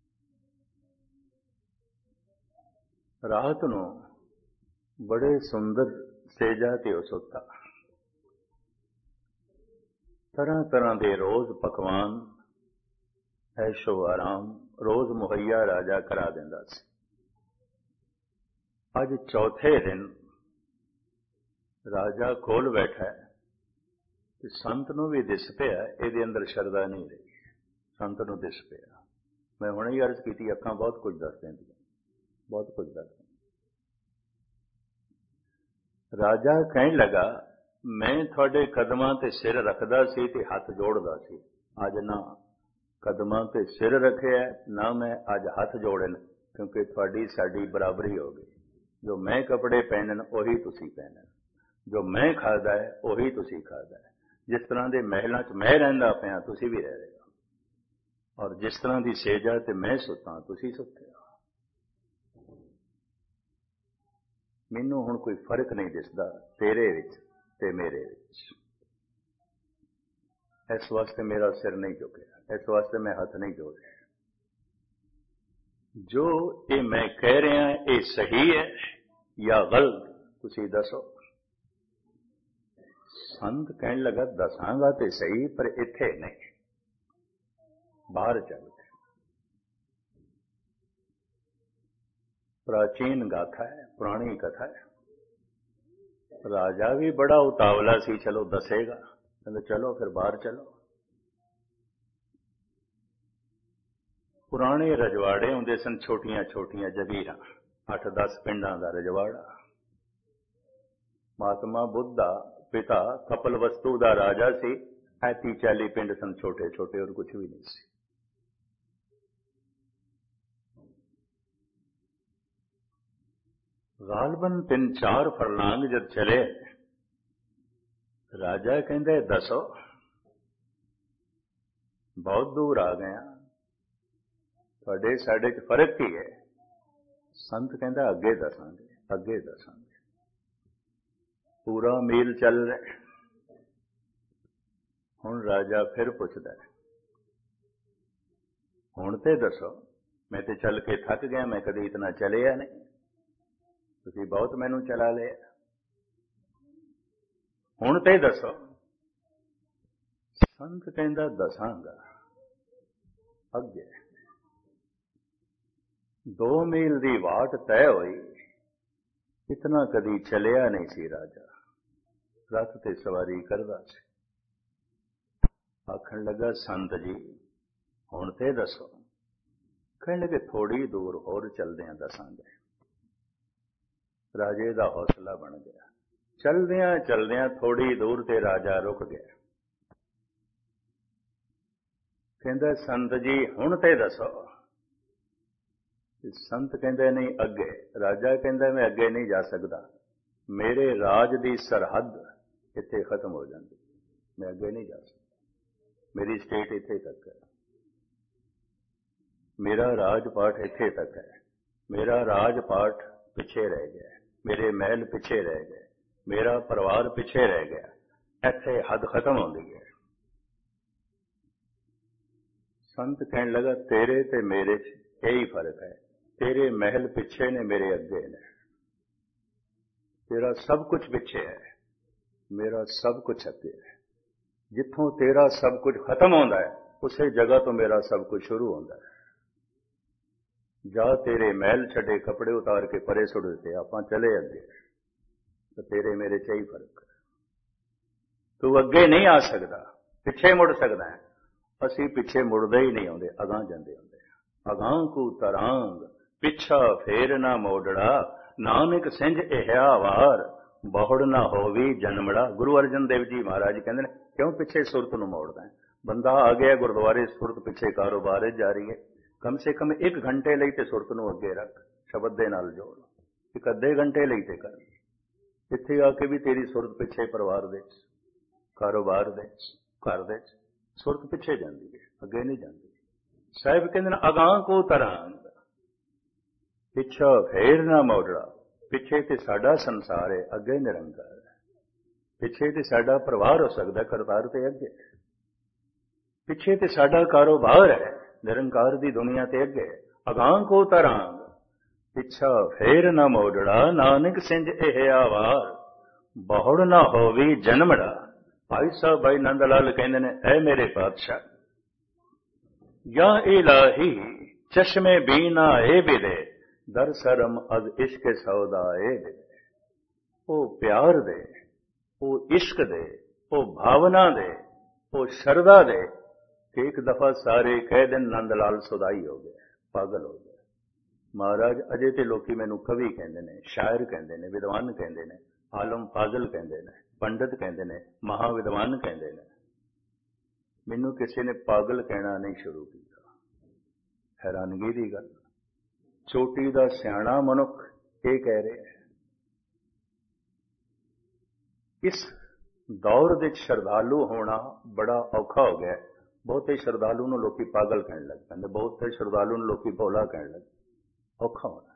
[SPEAKER 1] ਰਾਤ ਨੂੰ ਬੜੇ ਸੁੰਦਰ ਸੇਜਾ ਤੇ ਉਹ ਸੁੱਤਾ। ਤਰ੍ਹਾਂ ਤਰ੍ਹਾਂ ਦੇ ਰੋਜ਼ ਪਕਵਾਨ, ਐਸ਼ੋ ਆਰਾਮ ਰੋਜ਼ ਮੁਹੱਈਆ ਰਾਜਾ ਕਰਾ ਦਿੰਦਾ ਸੀ। ਅੱਜ ਚੌਥੇ ਦਿਨ ਰਾਜਾ ਕੋਲ ਬੈਠਾ ਤੇ ਸੰਤ ਨੂੰ ਵੀ ਦਿਸ ਪਿਆ ਇਹਦੇ ਅੰਦਰ ਸ਼ਰਧਾ ਨਹੀਂ ਰਹੀ। ਸੰਤ ਨੂੰ ਦਿਸ ਪਿਆ। ਮੈਂ ਹੁਣੇ ਹੀ ਅਰਜ਼ ਕੀਤੀ ਅੱਖਾਂ ਬਹੁਤ ਕੁਝ ਦੱਸ ਦਿੰਦੀਆਂ, ਬਹੁਤ ਕੁਝ ਦੱਸ ਦਿੰਦੀਆਂ। ਰਾਜਾ ਕਹਿਣ ਲੱਗਾ ਮੈਂ ਤੁਹਾਡੇ ਕਦਮਾਂ ਤੇ ਸਿਰ ਰੱਖਦਾ ਸੀ ਤੇ ਹੱਥ ਜੋੜਦਾ ਸੀ, ਅੱਜ ਨਾ ਕਦਮਾਂ ਤੇ ਸਿਰ ਰੱਖਿਆ ਨਾ ਮੈਂ ਅੱਜ ਹੱਥ ਜੋੜਨ, ਕਿਉਂਕਿ ਤੁਹਾਡੀ ਸਾਡੀ ਬਰਾਬਰੀ ਹੋ ਗਈ। ਜੋ ਮੈਂ ਕੱਪੜੇ ਪਹਿਨਣ ਉਹੀ ਤੁਸੀਂ ਪਹਿਨਣ, ਜੋ ਮੈਂ ਖਾਦਾ ਹੈ ਉਹੀ ਤੁਸੀਂ ਖਾਦਾ ਹੈ। ਜਿਸ ਤਰ੍ਹਾਂ ਦੇ ਮਹਿਲਾਂ 'ਚ ਮੈਂ ਰਹਿੰਦਾ ਪਿਆ ਤੁਸੀਂ ਵੀ ਰਹਿ ਰਹੇ ਹੋ, ਔਰ ਜਿਸ ਤਰ੍ਹਾਂ ਦੀ ਸੇਜਾ ਤੇ ਮੈਂ ਸੁੱਤਾ ਤੁਸੀਂ ਸੁੱਤੇ ਹੋ। ਮੈਨੂੰ ਹੁਣ ਕੋਈ ਫਰਕ ਨਹੀਂ ਦਿਸਦਾ ਤੇਰੇ ਵਿੱਚ ਤੇ ਮੇਰੇ ਵਿੱਚ। ਇਸ ਵਾਸਤੇ ਮੇਰਾ ਸਿਰ ਨਹੀਂ ਝੁਕਿਆ, ਇਸ ਵਾਸਤੇ ਮੈਂ ਹੱਥ ਨਹੀਂ ਜੋੜਿਆ। ਜੋ ਇਹ ਮੈਂ ਕਹਿ ਰਿਹਾ ਇਹ ਸਹੀ ਹੈ ਜਾਂ ਗਲਤ ਤੁਸੀਂ ਦੱਸੋ। ਸੰਤ ਕਹਿਣ ਲੱਗਾ ਦੱਸਾਂਗਾ ਤੇ ਸਹੀ, ਪਰ ਇੱਥੇ ਨਹੀਂ, ਬਾਹਰ ਚੱਲ ਕੇ। ਪ੍ਰਾਚੀਨ ਗਾਥਾ ਹੈ, ਪੁਰਾਣੀ ਕਥਾ ਹੈ। ਰਾਜਾ ਵੀ ਬੜਾ ਉਤਾਵਲਾ ਸੀ, ਚਲੋ ਦੱਸੇਗਾ। ਕਹਿੰਦੇ ਚਲੋ ਫਿਰ ਬਾਹਰ ਚਲੋ। ਪੁਰਾਣੇ ਰਜਵਾੜੇ ਹੁੰਦੇ ਸਨ, ਛੋਟੀਆਂ ਛੋਟੀਆਂ ਜਗੀਰਾਂ, ਅੱਠ ਦਸ ਪਿੰਡਾਂ ਦਾ ਰਜਵਾੜਾ। ਮਹਾਤਮਾ ਬੁੱਧ ਦਾ ਪਿਤਾ ਕਪਲਵਸਤੂ ਦਾ ਰਾਜਾ ਸੀ। ਐਤੀ ਚਾਲੀ ਪਿੰਡ ਸਨ ਛੋਟੇ ਛੋਟੇ, ਔਰ ਕੁਛ ਵੀ ਨਹੀਂ ਸੀ। ਗਾਲਬਨ ਤਿੰਨ ਚਾਰ ਫਰਲਾਂਗ ਜਦ ਚਲੇ, ਰਾਜਾ ਕਹਿੰਦੇ ਦੱਸੋ ਬਹੁਤ ਦੂਰ ਆ ਗਏ, ਤੁਹਾਡੇ ਸਾਡੇ 'ਚ ਫਰਕ ਕੀ ਹੈ। ਸੰਤ ਕਹਿੰਦਾ ਅੱਗੇ ਦੱਸਾਂਗੇ, ਅੱਗੇ ਦੱਸਾਂਗੇ। ਪੂਰਾ ਮੀਲ ਚੱਲ ਰਿਹਾ। ਹੁਣ ਰਾਜਾ ਫਿਰ ਪੁੱਛਦਾ ਹੁਣ ਤੇ ਦੱਸੋ, ਮੈਂ ਤੇ ਚੱਲ ਕੇ ਥੱਕ ਗਿਆ, ਮੈਂ ਕਦੇ ਇਤਨਾ ਚਲਿਆ ਨਹੀਂ, ਤੁਸੀਂ ਬਹੁਤ ਮੈਨੂੰ ਚਲਾ ਲਿਆ, ਹੁਣ ਤੇ ਦੱਸੋ। ਸੰਤ ਕਹਿੰਦਾ ਦੱਸਾਂਗਾ ਅੱਗੇ। ਦੋ ਮੀਲ ਦੀ ਵਾਟ ਤੈਅ ਹੋਈ, ਇਤਨਾ ਕਦੀ ਚਲਿਆ ਨਹੀਂ ਸੀ ਰਾਜਾ। ਰੱਥ ਤੇ ਸਵਾਰੀ ਕਰਦਾ ਸੀ। ਆਖਣ ਲੱਗਾ ਸੰਤ ਜੀ ਹੁਣ ਤੇ ਦੱਸੋ। ਕਹਿਣ ਲੱਗੇ ਥੋੜੀ ਦੂਰ ਹੋਰ ਚਲਦਿਆਂ ਦੱਸਾਂਗੇ। ਰਾਜੇ ਦਾ ਹੌਸਲਾ ਬਣ ਗਿਆ। ਚਲਦਿਆਂ ਚਲਦਿਆਂ ਥੋੜੀ ਦੂਰ ਤੇ ਰਾਜਾ ਰੁਕ ਗਿਆ। ਕਹਿੰਦਾ ਸੰਤ ਜੀ ਹੁਣ ਤੇ ਦੱਸੋ। ਸੰਤ ਕਹਿੰਦੇ ਨਹੀਂ ਅੱਗੇ। ਰਾਜਾ ਕਹਿੰਦਾ ਮੈਂ ਅੱਗੇ ਨਹੀਂ ਜਾ ਸਕਦਾ, ਮੇਰੇ ਰਾਜ ਦੀ ਸਰਹੱਦ ਇੱਥੇ ਖਤਮ ਹੋ ਜਾਂਦੀ, ਮੈਂ ਅੱਗੇ ਨਹੀਂ ਜਾ ਸਕਦਾ, ਮੇਰੀ ਸਟੇਟ ਇੱਥੇ ਤੱਕ ਹੈ, ਮੇਰਾ ਰਾਜ ਪਾਠ ਇੱਥੇ ਤੱਕ ਹੈ, ਮੇਰਾ ਰਾਜ ਪਾਠ ਪਿੱਛੇ ਰਹਿ ਗਿਆ, ਮੇਰੇ ਮਹਿਲ ਪਿੱਛੇ ਰਹਿ ਗਏ, ਮੇਰਾ ਪਰਿਵਾਰ ਪਿੱਛੇ ਰਹਿ ਗਿਆ। ਇੱਥੇ ਹੱਦ ਖਤਮ ਹੁੰਦੀ ਹੈ। ਸੰਤ ਕਹਿਣ ਲੱਗਾ ਤੇਰੇ ਤੇ ਮੇਰੇ 'ਚ ਇਹੀ ਫਰਕ ਹੈ, ਤੇਰੇ ਮਹਿਲ ਪਿੱਛੇ ਨੇ, ਮੇਰੇ ਅੱਗੇ ਨੇ। ਤੇਰਾ ਸਭ ਕੁਝ ਪਿੱਛੇ ਹੈ, ਮੇਰਾ ਸਭ ਕੁਝ ਅੱਗੇ ਹੈ। ਜਿੱਥੋਂ ਤੇਰਾ ਸਭ ਕੁਝ ਖਤਮ ਹੁੰਦਾ ਹੈ, ਉਸੇ ਜਗ੍ਹਾ ਤੋਂ ਮੇਰਾ ਸਭ ਕੁਝ ਸ਼ੁਰੂ ਹੁੰਦਾ ਹੈ। ਜਾ ਤੇਰੇ ਮਹਿਲ ਛੱਡੇ, ਕੱਪੜੇ ਉਤਾਰ ਕੇ ਪਰੇ ਸੁੱਟ ਦਿੱਤੇ, ਆਪਾਂ ਚਲੇ ਅੱਗੇ। ਤਾਂ ਤੇਰੇ ਮੇਰੇ 'ਚ ਹੀ ਫਰਕ ਹੈ। ਤੂੰ ਅੱਗੇ ਨਹੀਂ ਆ ਸਕਦਾ, ਪਿੱਛੇ ਮੁੜ ਸਕਦਾ ਹੈ। ਅਸੀਂ ਪਿੱਛੇ ਮੁੜਦੇ ਹੀ ਨਹੀਂ ਆਉਂਦੇ, ਅਗਾਂਹ ਜਾਂਦੇ ਹੁੰਦੇ। ਅਗਾਂਹ ਕੂ ਤਰਾਂਗ ਪਿੱਛਾ ਫੇਰ ਨਾ ਮੋੜੜਾ, ਨਾਨਕ ਸਿੰਝ ਇਹਿਆ ਵਾਰ ਬਹੁੜ ਨਾ ਹੋਵੀ ਜਨਮੜਾ। ਗੁਰੂ ਅਰਜਨ ਦੇਵ ਜੀ ਮਹਾਰਾਜ ਕਹਿੰਦੇ ਨੇ, ਕਿਉਂ ਪਿੱਛੇ ਸੁਰਤ ਨੂੰ ਮੋੜਦਾ ਹੈ? ਬੰਦਾ ਆ ਗਿਆ ਗੁਰਦੁਆਰੇ, ਸੁਰਤ ਪਿੱਛੇ ਕਾਰੋਬਾਰ ਜਾ ਰਹੀ ਹੈ। ਕਮ ਸੇ ਕਮ ਇੱਕ ਘੰਟੇ ਲਈ ਤੇ ਸੁਰਤ ਨੂੰ ਅੱਗੇ ਰੱਖ, ਸ਼ਬਦ ਦੇ ਨਾਲ ਜੋੜ। ਇੱਕ ਅੱਧੇ ਘੰਟੇ ਲਈ ਤੇ ਕਰ। ਇੱਥੇ ਆ ਕੇ ਵੀ ਤੇਰੀ ਸੁਰਤ ਪਿੱਛੇ, ਪਰਿਵਾਰ ਦੇ 'ਚ, ਕਾਰੋਬਾਰ ਦੇ 'ਚ, ਘਰ ਦੇ 'ਚ ਸੁਰਤ ਪਿੱਛੇ ਜਾਂਦੀ ਹੈ, ਅੱਗੇ ਨਹੀਂ ਜਾਂਦੀ। ਸਾਹਿਬ ਕਹਿੰਦੇ ਨੇ ਅਗਾਂਹ ਕੋ ਤਰਾਂਗ ਪਿੱਛਾ ਫੇਰ ਨਾ ਮੋੜੜਾ। ਪਿੱਛੇ ਤੇ ਸਾਡਾ ਸੰਸਾਰ ਹੈ, ਅੱਗੇ ਨਿਰੰਕਾਰ ਹੈ। ਪਿੱਛੇ ਤੇ ਸਾਡਾ ਪਰਿਵਾਰ ਹੋ ਸਕਦਾ, ਕਰਤਾਰ ਤੇ ਅੱਗੇ। ਪਿੱਛੇ ਤੇ ਸਾਡਾ ਕਾਰੋਬਾਰ ਹੈ, ਨਿਰੰਕਾਰ ਦੀ ਦੁਨੀਆ ਤੇ ਅੱਗੇ। ਅਗਾਂਹ ਕੋ ਤਰਾਂਗ ਪਿੱਛਾ ਫੇਰ ਨਾ ਮੋੜੜਾ, ਨਾਨਕ ਸਿੰਝ ਇਹਿਆ ਵਾਰ ਬਹੁੜ ਨਾ ਹੋਵੀ ਜਨਮੜਾ। ਭਾਈ ਸਾਹਿਬ ਭਾਈ ਨੰਦ ਲਾਲ ਕਹਿੰਦੇ ਨੇ, ਐ ਮੇਰੇ ਪਾਤਸ਼ਾਹ, ਯਾ ਇਲਾਹੀ ਚਸ਼ਮੇ ਬੀਨਾ ਏ ਬਿਦੇ, ਦਰ ਸਰਮ ਅਜ਼ ਇਸ਼ਕ ਸੌਦਾ ਏ ਬਿਦੇ। ਉਹ ਪਿਆਰ ਦੇ, ਉਹ ਇਸ਼ਕ ਦੇ, ਉਹ ਭਾਵਨਾ ਦੇ, ਉਹ ਸ਼ਰਧਾ ਦੇ ਕਿ ਇੱਕ ਦਫਾ ਸਾਰੇ ਕਹਿ ਦੇਣ ਨੰਦ ਲਾਲ ਸੁਦਾਈ ਹੋ ਗਏ, ਪਾਗਲ ਹੋ ਗਏ। ਮਹਾਰਾਜ ਅਜੇ ਤੇ ਲੋਕੀ ਮੈਨੂੰ ਕਵੀ ਕਹਿੰਦੇ ਨੇ, ਸ਼ਾਇਰ ਕਹਿੰਦੇ ਨੇ, ਵਿਦਵਾਨ ਕਹਿੰਦੇ ਨੇ, ਆਲਮ ਫਾਜ਼ਲ ਕਹਿੰਦੇ ਨੇ, ਪੰਡਤ ਕਹਿੰਦੇ ਨੇ, ਮਹਾਵਿਦਵਾਨ ਕਹਿੰਦੇ ਨੇ। ਮੈਨੂੰ ਕਿਸੇ ਨੇ ਪਾਗਲ ਕਹਿਣਾ ਨਹੀਂ ਸ਼ੁਰੂ ਕੀਤਾ। ਹੈਰਾਨਗੀ ਦੀ ਗੱਲ, ਚੋਟੀ ਦਾ ਸਿਆਣਾ ਮਨੁੱਖ ਇਹ ਕਹਿ ਰਿਹਾ ਹੈ। ਇਸ ਦੌਰ ਦੇ ਸ਼ਰਧਾਲੂ ਹੋਣਾ ਬੜਾ ਔਖਾ ਹੋ ਗਿਆ। ਬਹੁਤੇ ਸ਼ਰਧਾਲੂ ਨੂੰ ਲੋਕੀ ਪਾਗਲ ਕਹਿਣ ਲੱਗ ਪੈਂਦੇ, ਬਹੁਤੇ ਸ਼ਰਧਾਲੂ ਨੂੰ ਲੋਕੀ ਭੋਲਾ ਕਹਿਣ ਲੱਗ। ਔਖਾ ਹੋਣਾ,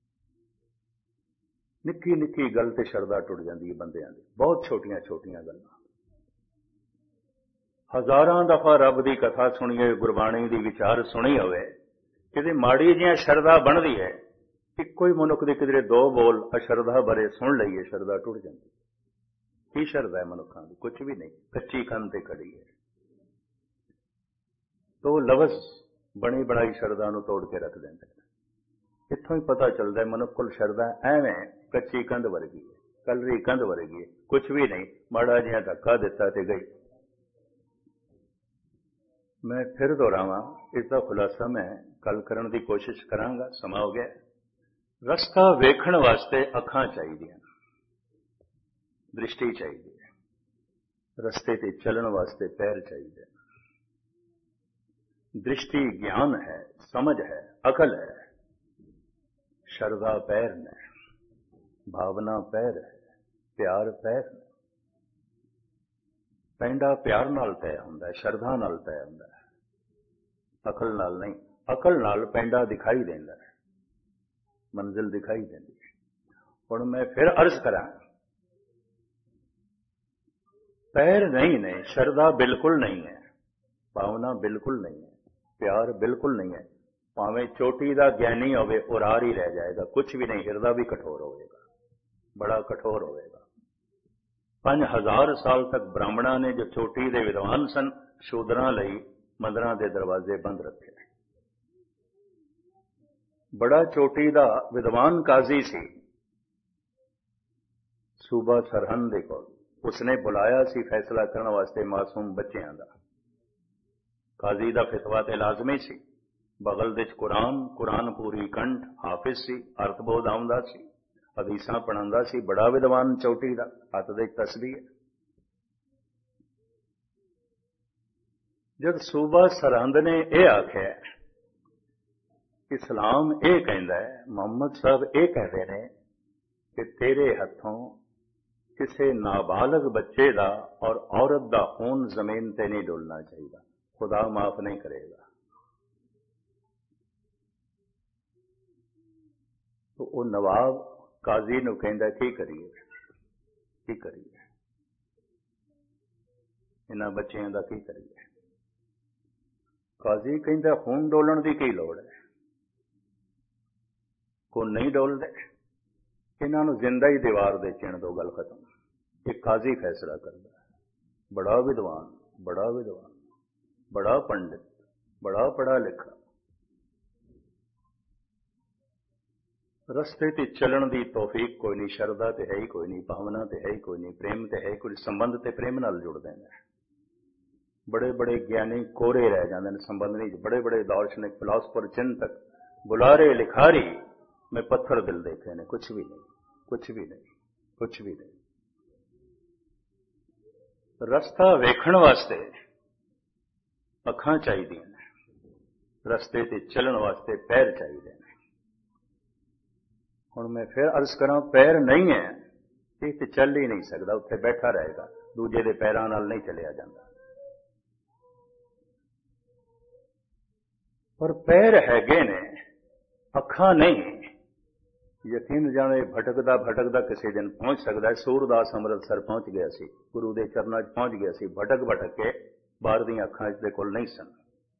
[SPEAKER 1] ਨਿੱਕੀ ਨਿੱਕੀ ਗੱਲ ਤੇ ਸ਼ਰਧਾ ਟੁੱਟ ਜਾਂਦੀ ਹੈ ਬੰਦਿਆਂ ਦੀ, ਬਹੁਤ ਛੋਟੀਆਂ ਛੋਟੀਆਂ ਗੱਲਾਂ। ਹਜ਼ਾਰਾਂ ਦਫਾ ਰੱਬ ਦੀ ਕਥਾ ਸੁਣੀਏ, ਗੁਰਬਾਣੀ ਦੀ ਵਿਚਾਰ ਸੁਣੀ ਹੋਵੇ, ਕਿਤੇ ਮਾੜੀ ਜਿਹਾ ਸ਼ਰਧਾ ਬਣਦੀ ਹੈ। ਇੱਕੋ ਹੀ ਮਨੁੱਖ ਦੇ ਕਿਧਰੇ ਦੋ ਬੋਲ ਅਸ਼ਰਧਾ ਬਾਰੇ ਸੁਣ ਲਈਏ, ਸ਼ਰਧਾ ਟੁੱਟ ਜਾਂਦੀ। ਕੀ ਸ਼ਰਧਾ ਹੈ ਮਨੁੱਖਾਂ ਦੀ? ਕੁਝ ਵੀ ਨਹੀਂ, ਕੱਚੀ ਕੰਧ ਤੇ ਖੜੀ ਹੈ। ਤੋ ਲਫ਼ਜ਼ ਬਣੀ ਬਣਾਈ ਸ਼ਰਧਾ ਨੂੰ ਤੋੜ ਕੇ ਰੱਖ ਦਿੰਦੇ ਨੇ। ਇੱਥੋਂ ਹੀ ਪਤਾ ਚੱਲਦਾ ਮਨੁੱਖ ਕੋਲ ਸ਼ਰਧਾ ਐਵੇਂ ਕੱਚੀ ਕੰਧ ਵਰਗੀ ਹੈ, ਕਲਰੀ ਕੰਧ ਵਰਗੀ ਹੈ, ਕੁਝ ਵੀ ਨਹੀਂ, ਮਾੜਾ ਜਿਹਾ ਧੱਕਾ ਦਿੱਤਾ ਤੇ ਗਈ। ਮੈਂ ਫਿਰ ਦੁਹਰਾਵਾਂ, ਇਸ ਦਾ ਖੁਲਾਸਾ ਮੈਂ ਕੱਲ ਕਰਨ ਦੀ ਕੋਸ਼ਿਸ਼ ਕਰਾਂਗਾ, ਸਮਾਂ ਹੋ ਗਿਆ। ਰਸਤਾ ਵੇਖਣ ਵਾਸਤੇ ਅੱਖਾਂ ਚਾਹੀਦੀਆਂ, ਦ੍ਰਿਸ਼ਟੀ ਚਾਹੀਦੀ ਹੈ। ਰਸਤੇ ਤੇ ਚੱਲਣ ਵਾਸਤੇ ਪੈਰ ਚਾਹੀਦੇ। ਦ੍ਰਿਸ਼ਟੀ ਗਿਆਨ ਹੈ, ਸਮਝ ਹੈ, ਅਕਲ ਹੈ। ਸ਼ਰਧਾ ਪੈਰ ਨੇ, ਭਾਵਨਾ ਪੈਰ ਹੈ, ਪਿਆਰ ਪੈਰ ਨੇ। ਪੈਂਡਾ ਪਿਆਰ ਨਾਲ ਤੈਅ ਹੁੰਦਾ, ਸ਼ਰਧਾ ਨਾਲ ਤੈਅ ਹੁੰਦਾ, ਅਕਲ ਨਾਲ ਨਹੀਂ। ਅਕਲ ਨਾਲ ਪੈਂਡਾ ਦਿਖਾਈ ਦਿੰਦਾ, ਮੰਜ਼ਿਲ ਦਿਖਾਈ ਦਿੰਦੀ ਹੈ। ਹੁਣ ਮੈਂ ਫਿਰ ਅਰਜ਼ ਕਰਾਂ, ਪੈਰ ਨਹੀਂ ਨੇ, ਸ਼ਰਧਾ ਬਿਲਕੁਲ ਨਹੀਂ ਹੈ, ਭਾਵਨਾ ਬਿਲਕੁਲ ਨਹੀਂ ਹੈ, ਪਿਆਰ ਬਿਲਕੁਲ ਨਹੀਂ ਹੈ। ਭਾਵੇਂ ਚੋਟੀ ਦਾ ਗਿਆਨੀ ਹੋਵੇ, ਉਹ ਰਾਰ ਹੀ ਰਹਿ ਜਾਏਗਾ, ਕੁਝ ਵੀ ਨਹੀਂ। ਹਿਰਦਾ ਵੀ ਕਠੋਰ ਹੋਵੇਗਾ, ਬੜਾ ਕਠੋਰ ਹੋਵੇਗਾ। ਪੰਜ ਹਜ਼ਾਰ ਸਾਲ ਤੱਕ ਬ੍ਰਾਹਮਣਾਂ ਨੇ ਜੋ ਚੋਟੀ ਦੇ ਵਿਦਵਾਨ ਸਨ, ਸ਼ੂਦਰਾਂ ਲਈ ਮੰਦਰਾਂ ਦੇ ਦਰਵਾਜ਼ੇ ਬੰਦ ਰੱਖੇ। ਬੜਾ ਚੋਟੀ ਦਾ ਵਿਦਵਾਨ ਕਾਜ਼ੀ ਸੀ ਸੂਬਾ ਸਰਹੰਦ ਦੇ ਕੋਲ, ਉਸਨੇ ਬੁਲਾਇਆ ਸੀ ਫੈਸਲਾ ਕਰਨ ਵਾਸਤੇ ਮਾਸੂਮ ਬੱਚਿਆਂ ਦਾ। ਕਾਜ਼ੀ ਦਾ ਫਤਵਾ ਤੇ ਲਾਜ਼ਮੀ ਸੀ। ਬਗਲ ਦੇ ਕੁਰਾਨ, ਕੁਰਾਨ ਪੂਰੀ ਕੰਠ, ਹਾਫਿਜ਼ ਸੀ, ਅਰਥ ਬੋਧ ਆਉਂਦਾ ਸੀ, ਹਦੀਸਾਂ ਪੜ੍ਹਾਉਂਦਾ ਸੀ। ਬੜਾ ਵਿਦਵਾਨ ਚੋਟੀ ਦਾ, ਹੱਥ ਦੇ ਤਸਬੀਹ ਹੈ। ਜਦ ਸੂਬਾ ਸਰਹੰਦ ਨੇ ਇਹ ਆਖਿਆ, ਇਸਲਾਮ ਇਹ ਕਹਿੰਦਾ ਹੈ, ਮੁਹੰਮਦ ਸਾਹਿਬ ਇਹ ਕਹਿੰਦੇ ਨੇ ਕਿ ਤੇਰੇ ਹੱਥੋਂ ਕਿਸੇ ਨਾਬਾਲਗ ਬੱਚੇ ਦਾ ਔਰ ਔਰਤ ਦਾ ਖੂਨ ਜ਼ਮੀਨ ਤੇ ਨਹੀਂ ਡੁੱਲਣਾ ਚਾਹੀਦਾ, ਖੁਦਾ ਮਾਫ ਨਹੀਂ ਕਰੇਗਾ। तो वो नवाब काजी ਨੂੰ ਕਹਿੰਦਾ ਕੀ ਕਰੀਏ, ਕੀ ਕਰੀਏ। इन्हां बच्चियां दा की करिए। काजी कहंदा खून डोलण दी की लोड़ है, खून नहीं डोलदे, इन्हां नूं जिंदा ही दीवार दे चिण दो, गल खत्म। एक काजी फैसला करदा है, बड़ा विद्वान, बड़ा विद्वान, बड़ा पंडित, बड़ा पढ़ा लिखा, रस्ते ते चलण दी तौफीक कोई नहीं, शरदा ते है ही कोई नहीं, भावना ते है ही कोई नहीं, प्रेम ते है ही कोई, संबंध ते प्रेम नाल जुड़दे ने। बड़े बड़े ज्ञानी कोरे रह जाते हैं संबंध नहीं, बड़े बड़े दार्शनिक फिलासफर चिंतक बुलारे लिखारी में पत्थर दिल देखे ने, कुछ भी नहीं, कुछ भी नहीं, कुछ भी नहीं। रस्ता वेखण वास्ते अखां चाहिए ने, रस्ते ते चलण वास्ते पैर चाहिए ने। हुण मैं फिर अर्ज करा, पैर नहीं है ये तो चल ही नहीं सकता, उत्थे बैठा रहेगा, दूजे दे पैरां नाल नहीं चलिया जाता। पर पैर हैगे ने, अखां नहीं। यकीन जाने भटकदा भटकदा किसी दिन पहुंच सकता है। सूरदास अमृतसर पहुंच गया सी, गुरु दे चरनां च पहुंच गया सी, भटक भटक के बाहर दी अखां इसदे कोल नहीं सन।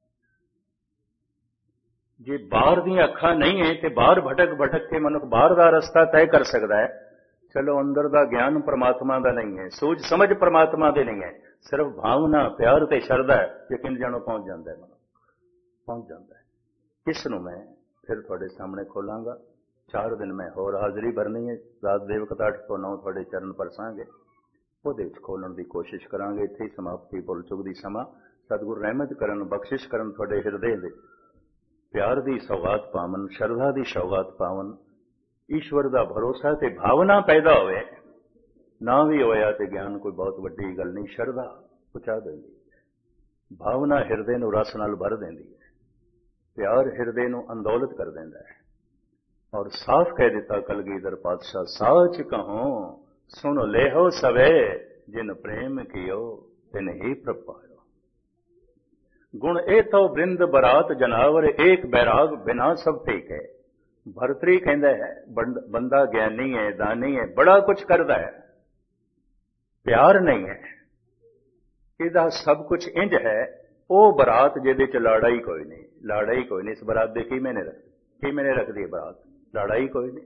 [SPEAKER 1] जे बाहर दी अखां नहीं है तो बाहर भटक भटक के मनुख बाहर दा रस्ता तय कर सकता है। चलो अंदर दा ज्ञान परमात्मा दा नहीं है, सूझ समझ परमात्मा दे नहीं है, सिर्फ भावना प्यार ते शरधा है, यकीन जानो पहुंच जाता है, मनुख पहुंच जाता है। इस नूं मैं फिर तुहाडे सामने खोलांगा। चार दिन मैं होर हाजरी भरनी है, रात देवकता अठ तो नौ तुहाडे चरण परसांगे, ਉਹਦੇ ਵਿੱਚ ਖੋਲਣ ਦੀ ਕੋਸ਼ਿਸ਼ ਕਰਾਂਗੇ। ਇੱਥੇ ਹੀ ਸਮਾਪਤੀ ਭੁੱਲ ਚੁੱਕ ਦੀ ਸਮਾਂ। ਸਤਿਗੁਰ ਰਹਿਮਤ ਕਰਨ, ਬਖਸ਼ਿਸ਼ ਕਰਨ, ਤੁਹਾਡੇ ਹਿਰਦੇ ਦੇ ਪਿਆਰ ਦੀ ਸੌਗਾਤ ਪਾਵਨ, ਸ਼ਰਧਾ ਦੀ ਸੌਗਾਤ ਪਾਵਨ, ਈਸ਼ਵਰ ਦਾ ਭਰੋਸਾ ਤੇ ਭਾਵਨਾ ਪੈਦਾ ਹੋਵੇ। ਨਾ ਵੀ ਹੋਇਆ ਤੇ ਗਿਆਨ ਕੋਈ ਬਹੁਤ ਵੱਡੀ ਗੱਲ ਨਹੀਂ, ਸ਼ਰਧਾ ਪਹੁੰਚਾ ਦਿੰਦੀ ਹੈ, ਭਾਵਨਾ ਹਿਰਦੇ ਨੂੰ ਰਸ ਨਾਲ ਭਰ ਦਿੰਦੀ ਹੈ, ਪਿਆਰ ਹਿਰਦੇ ਨੂੰ ਅੰਦੋਲਤ ਕਰ ਦਿੰਦਾ ਹੈ। ਔਰ ਸਾਫ਼ ਕਹਿ ਦਿੱਤਾ ਕਲਗੀਧਰ ਪਾਤਸ਼ਾਹ, ਸਾਚ ਕਹੋ सुन लेहो सवे, जिन प्रेम कियो तिन ही प्रभ पायो। गुण ए तो वृंद बरात जनावर, एक बैराग बिना सब ठीक है। भरतरी कहता है बंदा ज्ञानी है, दानी है, बड़ा कुछ करता है, प्यार नहीं है, इहदा सब कुछ इंज है। वो बरात जिहदे च लाड़ा ही कोई नहीं, लाड़ा ही कोई नहीं। इस बरात दे की मैंने रख की मैंने रख दी बरात, लाड़ा ही कोई नहीं।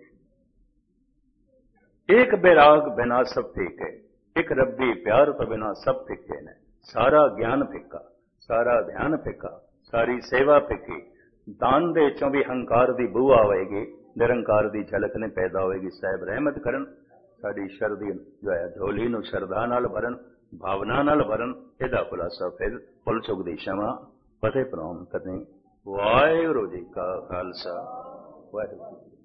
[SPEAKER 1] एक बैराग बिना सब ठीक है, एक रब्बी प्यार तो बिना सब फिक्के ने। सारा ज्ञान फिक्का, सारा ध्यान फिक्का, सारी सेवा फिक्की। दान दे चों भी हंकार दी बू आवेगी, निरंकार दी झलक ने पैदा होएगी। साहिब रहमत करन, साडी शरदी जो है झोली नूं शरधा नाल भरन, भावना नाल भरन। इहदा खुलासा फिर भुल चुक दी क्षमा फतेह प्रणाम करनी। वाहिगुरू जी का खालसा, वाहिगुरू।